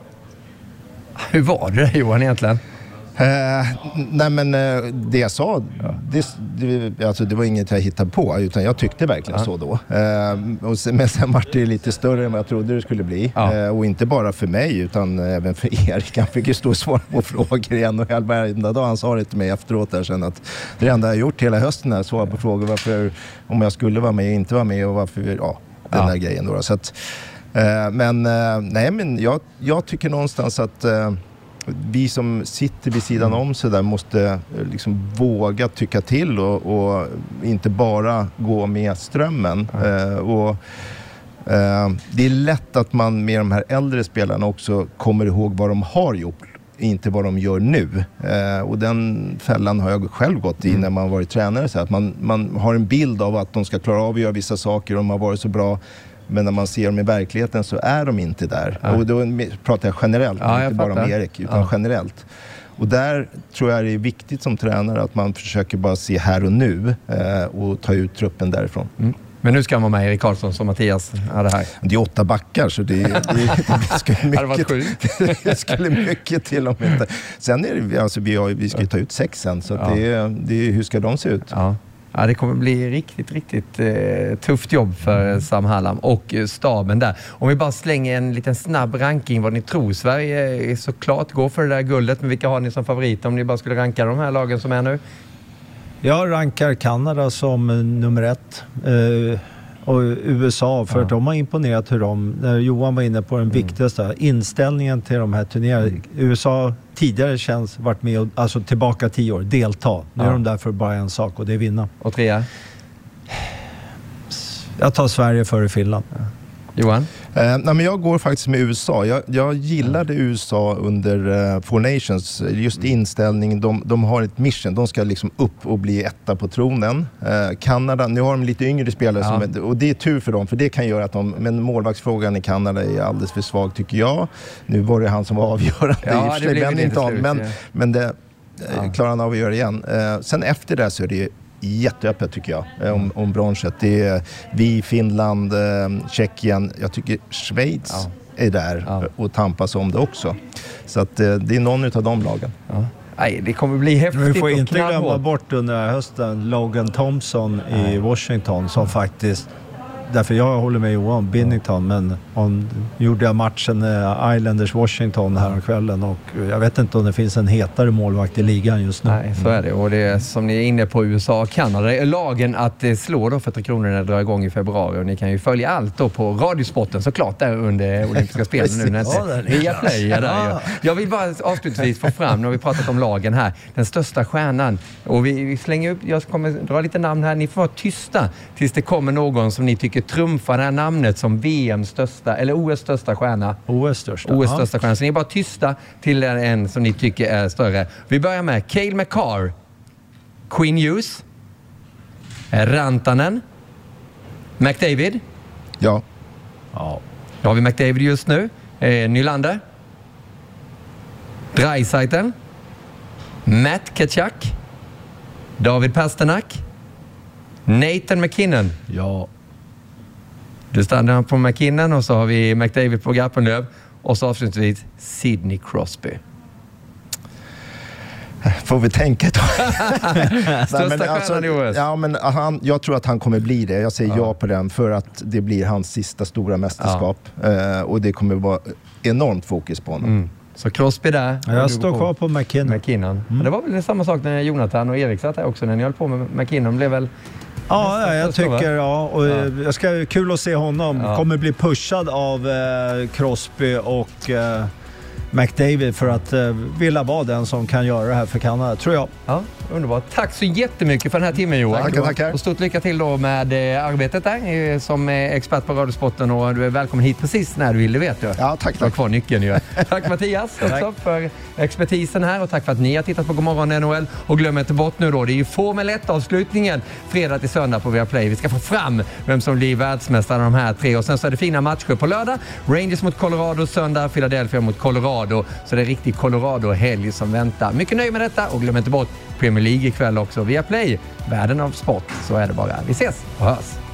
Hur var det, Johan, egentligen? Eh, nej men eh, det jag sa, ja. det, det, alltså, det var inget jag hittade på, utan jag tyckte verkligen ja. så då. Eh, och sen, men sen var det lite större än vad jag trodde det skulle bli. Ja. Eh, och inte bara för mig, utan även för Erik. Han fick ju stå och svara på frågor igen och varenda dag. Han sa det till mig efteråt där sen att det enda jag gjort hela hösten är att svara på frågor varför, om jag skulle vara med och inte vara med och varför, ja, den ja. där grejen då. Så att, eh, men eh, nej men jag, jag tycker någonstans att eh, vi som sitter vid sidan om så där måste liksom våga tycka till och, och inte bara gå med strömmen. Mm. Eh, och, eh, det är lätt att man med de här äldre spelarna också kommer ihåg vad de har gjort inte vad de gör nu. Eh, och den fällan har jag själv gått i mm. när man varit tränare. Så att man, man har en bild av att de ska klara av att göra vissa saker och de har varit så bra. Men när man ser dem i verkligheten så är de inte där. Ja. Och då pratar jag generellt, ja, jag inte bara om Erik, utan ja. generellt. Och där tror jag det är viktigt som tränare att man försöker bara se här och nu eh, och ta ut truppen därifrån. Mm. Men nu ska man med Erik Karlsson som Mattias hade här. Det är åtta backar så det, det, det, skulle mycket, det, det skulle mycket till om inte. Sen är det, alltså, vi, har, vi ska ju ta ut sex sen så ja. det, det, hur ska de se ut? Ja. Ja, det kommer bli riktigt, riktigt eh, tufft jobb för Sam Hallam och eh, staben där. Om vi bara slänger en liten snabb ranking vad ni tror. Sverige är såklart går för det där guldet, men vilka har ni som favorit om ni bara skulle ranka de här lagen som är nu? Jag rankar Kanada som nummer ett eh, och U S A för ja. att de har imponerat hur de, när Johan var inne på den viktigaste mm. inställningen till de här turneringarna. Mm. U S A tidigare känns varit med och, alltså tillbaka tio år, delta. Nu ja. är de där för bara en sak och det är vinna. Och trea? Jag tar Sverige före Finland. Ja. Johan? Eh, nej, men jag går faktiskt med U S A. Jag, jag gillade U S A under uh, Four Nations. Just inställning, de, de har ett mission. De ska liksom upp och bli etta på tronen. Eh, Kanada, nu har de lite yngre spelare ja. som, och det är tur för dem, för det kan göra att de, men målvaktsfrågan i Kanada är alldeles för svag tycker jag. Nu var det han som var avgörande. Ja, det blev inte av, men, ja. men det ja. klarar han av att göra igen. Eh, sen efter det så är det jätteöppet tycker jag om, om bronset. Det är vi, Finland, eh, Tjeckien. Jag tycker Schweiz ja. är där ja. och tampas om det också. Så att eh, det är någon av de lagen. Ja. Nej, det kommer bli häftigt. Vi får inte glömma bort under hösten Logan Thompson i ja. Washington som faktiskt, därför jag håller med Johan Binnington, men han gjorde matchen Islanders Washington här kvällen och jag vet inte om det finns en hetare målvakt i ligan just nu. Nej, så är det. Och det är som ni är inne på U S A och Kanada. Det är lagen att slå då för Tre Kronor när det drar igång i februari och ni kan ju följa allt då på Radiosporten såklart där under olympiska spelen nu när det via Play är där ju. Jag vill bara avslutningsvis få fram, när vi pratat om lagen här, den största stjärnan och vi, vi slänger upp, jag kommer dra lite namn här, ni får vara tysta tills det kommer någon som ni tycker trumfar det här namnet som V M:s största, eller O S största stjärna. O S största. O S största stjärna. Så ni är bara tysta till en som ni tycker är större. Vi börjar med Cale Makar, Quinn Hughes, Rantanen, McDavid. Ja. Ja. Då har vi McDavid just nu. Eh, Nylander. Draisaitl. Matt Tkachuk. David Pasternak. Nathan McKinnon. Ja. Du stannar på McKinnon och så har vi McDavid på Garpenlöv och så avslutningsvis Sidney Crosby. Får vi tänka då. Största Nej, men alltså, i O S. Ja, men han, jag tror att han kommer bli det. Jag säger ja, ja på den för att det blir hans sista stora mästerskap. Ja. Uh, och det kommer vara enormt fokus på honom. Mm. Så Crosby där. Ja, jag står kvar på McKinnon. McKinnon. Mm. Det var väl samma sak när Jonathan och Erik satt här också. När ni höll på med McKinnon blev väl... Ja, ja, jag tycker ja. Och ja. Jag ska kul att se honom. Ja. Kommer bli pushad av eh, Crosby och eh, McDavid för att eh, vilja vara den som kan göra det här för Kanada, tror jag. Ja, underbart. Tack så jättemycket för den här timmen, Johan. Tackar, tackar. Och stort lycka till då med eh, arbetet där eh, som eh, expert på Radiosporten och du är välkommen hit precis när du vill, det vet du. Ja, tack. Du har kvar nyckeln ju. Tack Mattias också för expertisen här och tack för att ni har tittat på Godmorgon N H L och glöm inte bort nu då, det är ju Formel ett-avslutningen fredag till söndag på Viaplay. Vi ska få fram vem som blir världsmästare de här tre och sen så är det fina matcher på lördag. Rangers mot Colorado, söndag Philadelphia mot Colorado. Så det är riktigt Colorado-helg som väntar. Mycket nöjd med detta och glöm inte bort Premier League ikväll också. Viaplay, världen av sport. Så är det bara. Vi ses och hörs.